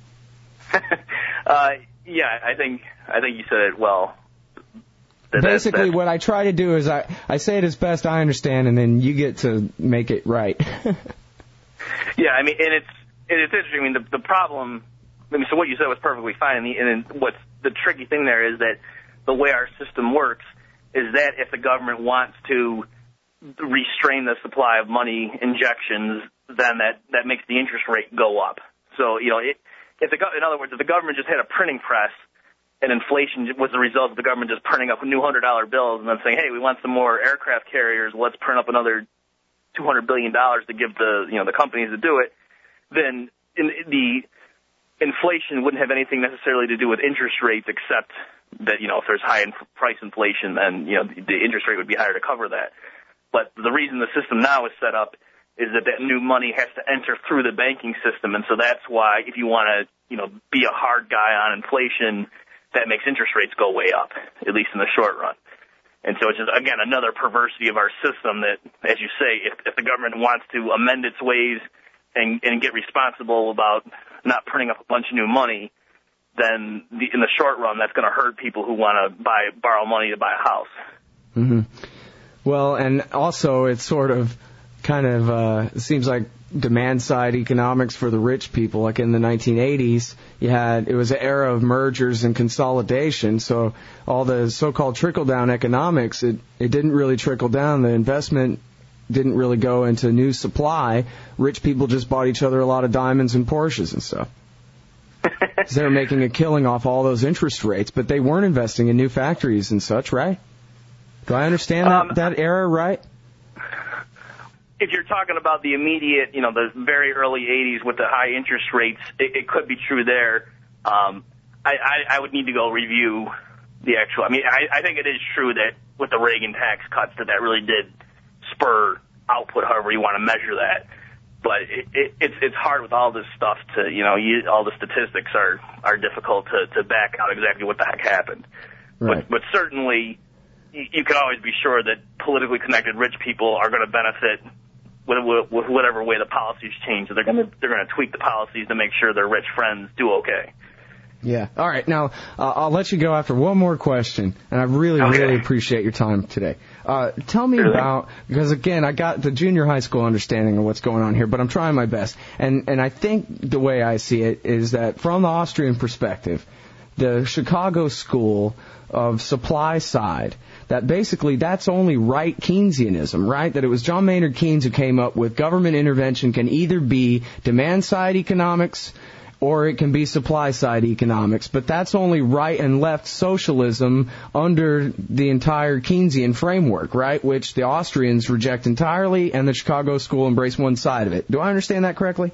uh, yeah, I think I think you said it well. That, Basically, that's, what I try to do is I, I say it as best I understand, and then you get to make it right. Yeah, I mean, and it's it's interesting. I mean, the the problem. I mean, so what you said was perfectly fine, and, the, and what's the tricky thing there is that the way our system works is that if the government wants to restrain the supply of money injections, then that, that makes the interest rate go up. So, you know, it, if the in other words, if the government just had a printing press and inflation was the result of the government just printing up new one hundred dollar bills and then saying, hey, we want some more aircraft carriers, let's print up another two hundred billion dollars to give the, you know, the companies to do it, then in, the inflation wouldn't have anything necessarily to do with interest rates except that, you know, if there's high in price inflation, then, you know, the, the interest rate would be higher to cover that. But the reason the system now is set up is that that new money has to enter through the banking system. And so that's why if you want to, you know, be a hard guy on inflation, that makes interest rates go way up, at least in the short run. And so it's just, again, another perversity of our system that, as you say, if, if the government wants to amend its ways and, and get responsible about not printing up a bunch of new money, then the, in the short run, that's going to hurt people who want to buy borrow money to buy a house. Mm-hmm. Well, and also it's sort of kind of uh, it seems like demand side economics for the rich people. Like in the nineteen eighties, you had it was an era of mergers and consolidation. So all the so-called trickle down economics, it it didn't really trickle down. The investment didn't really go into new supply. Rich people just bought each other a lot of diamonds and Porsches and stuff. They were making a killing off all those interest rates, but they weren't investing in new factories and such, right? Do I understand that, um, that era right? If you're talking about the immediate, you know, the very early eighties with the high interest rates, it, it could be true there. Um, I, I, I would need to go review the actual. I mean, I, I think it is true that with the Reagan tax cuts that that really did spur output, however you want to measure that. But it, it, it's it's hard with all this stuff to, you know, you, all the statistics are, are difficult to, to back out exactly what the heck happened. Right. But, but certainly you, you can always be sure that politically connected rich people are going to benefit with, with whatever way the policies change. So they're going to they're going to tweak the policies to make sure their rich friends do okay. Yeah. All right. Now, uh, I'll let you go after one more question, and I really, okay. really appreciate your time today. Uh, tell me really? about, because again, I got the junior high school understanding of what's going on here, but I'm trying my best. And, and I think the way I see it is that from the Austrian perspective, the Chicago School of Supply Side, that basically that's only right Keynesianism, right? That it was John Maynard Keynes who came up with government intervention can either be demand side economics or it can be supply-side economics. But that's only right and left socialism under the entire Keynesian framework, right, which the Austrians reject entirely, and the Chicago School embrace one side of it. Do I understand that correctly?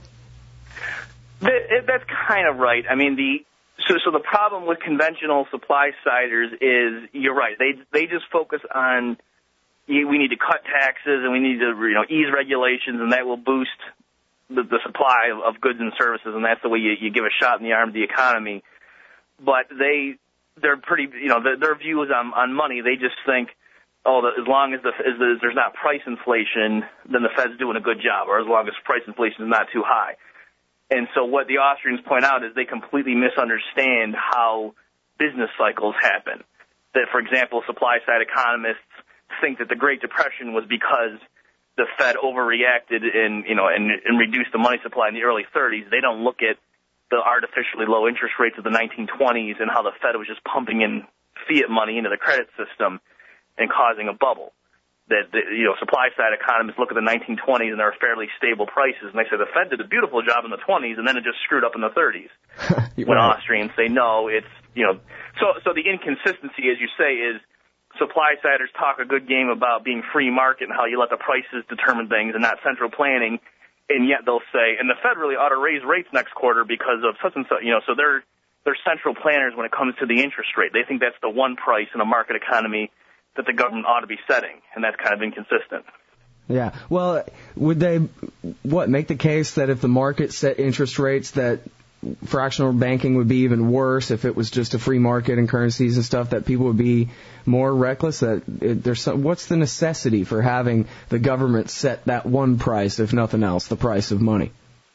That's kind of right. I mean, the so so the problem with conventional supply-siders is, you're right, they they just focus on, we need to cut taxes and we need to, you know, ease regulations, and that will boost The, the supply of, of goods and services, and that's the way you, you give a shot in the arm of the economy. But they, they're pretty, you know, their, their view is on, on money. They just think, oh, that as long as, the, as the, there's not price inflation, then the Fed's doing a good job, or as long as price inflation is not too high. And so what the Austrians point out is they completely misunderstand how business cycles happen. That, for example, supply-side economists think that the Great Depression was because the Fed overreacted and, you know, and, and reduced the money supply in the early thirties. They don't look at the artificially low interest rates of the nineteen twenties and how the Fed was just pumping in fiat money into the credit system and causing a bubble. That, the, you know, supply-side economists look at the nineteen twenties and there are fairly stable prices, and they say the Fed did a beautiful job in the twenties and then it just screwed up in the thirties. When right. Austrians say, no, it's, you know, so, so the inconsistency, as you say, is supply-siders talk a good game about being free market and how you let the prices determine things and not central planning, and yet they'll say, and the Fed really ought to raise rates next quarter because of such and such, you know, so they're, they're central planners when it comes to the interest rate. They think that's the one price in a market economy that the government ought to be setting, and that's kind of inconsistent. Yeah. Well, would they, what, make the case that if the market set interest rates that fractional banking would be even worse if it was just a free market and currencies and stuff, that people would be more reckless? That it, there's some, what's the necessity for having the government set that one price, if nothing else, the price of money?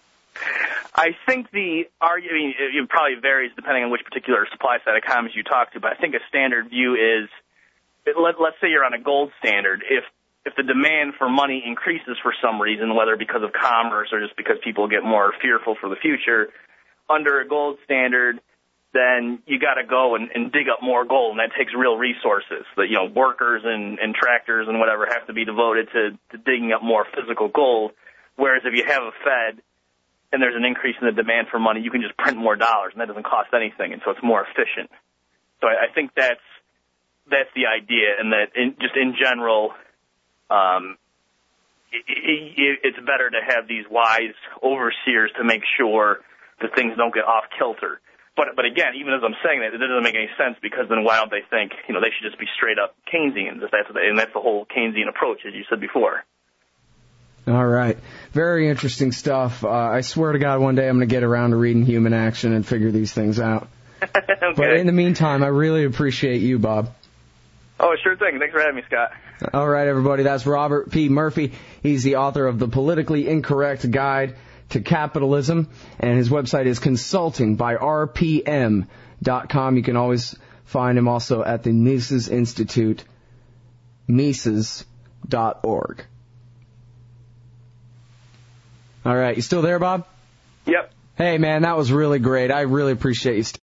I think the argument, I mean, it probably varies depending on which particular supply-side economist you talk to, but I think a standard view is, let, let's say you're on a gold standard. If if the demand for money increases for some reason, whether because of commerce or just because people get more fearful for the future, under a gold standard, then you got to go and, and dig up more gold, and that takes real resources. That, you know, workers and, and tractors and whatever have to be devoted to, to digging up more physical gold. Whereas if you have a Fed and there's an increase in the demand for money, you can just print more dollars, and that doesn't cost anything, and so it's more efficient. So I, I think that's that's the idea, and that in, just in general, um, it, it, it's better to have these wise overseers to make sure that things don't get off kilter. But but again, even as I'm saying that, it doesn't make any sense, because then why don't they think, you know, they should just be straight up Keynesians, if that's what they, and that's the whole Keynesian approach, as you said before. All right. Very interesting stuff. Uh, I swear to God, one day I'm going to get around to reading Human Action and figure these things out. Okay. But in the meantime, I really appreciate you, Bob. Oh, sure thing. Thanks for having me, Scott. All right, everybody. That's Robert P. Murphy. He's the author of The Politically Incorrect Guide to Capitalism, and his website is consulting by R P M dot com. You can always find him also at the Mises Institute, Mises dot org. All right, you still there, Bob? Yep. Hey, man, that was really great. I really appreciate you.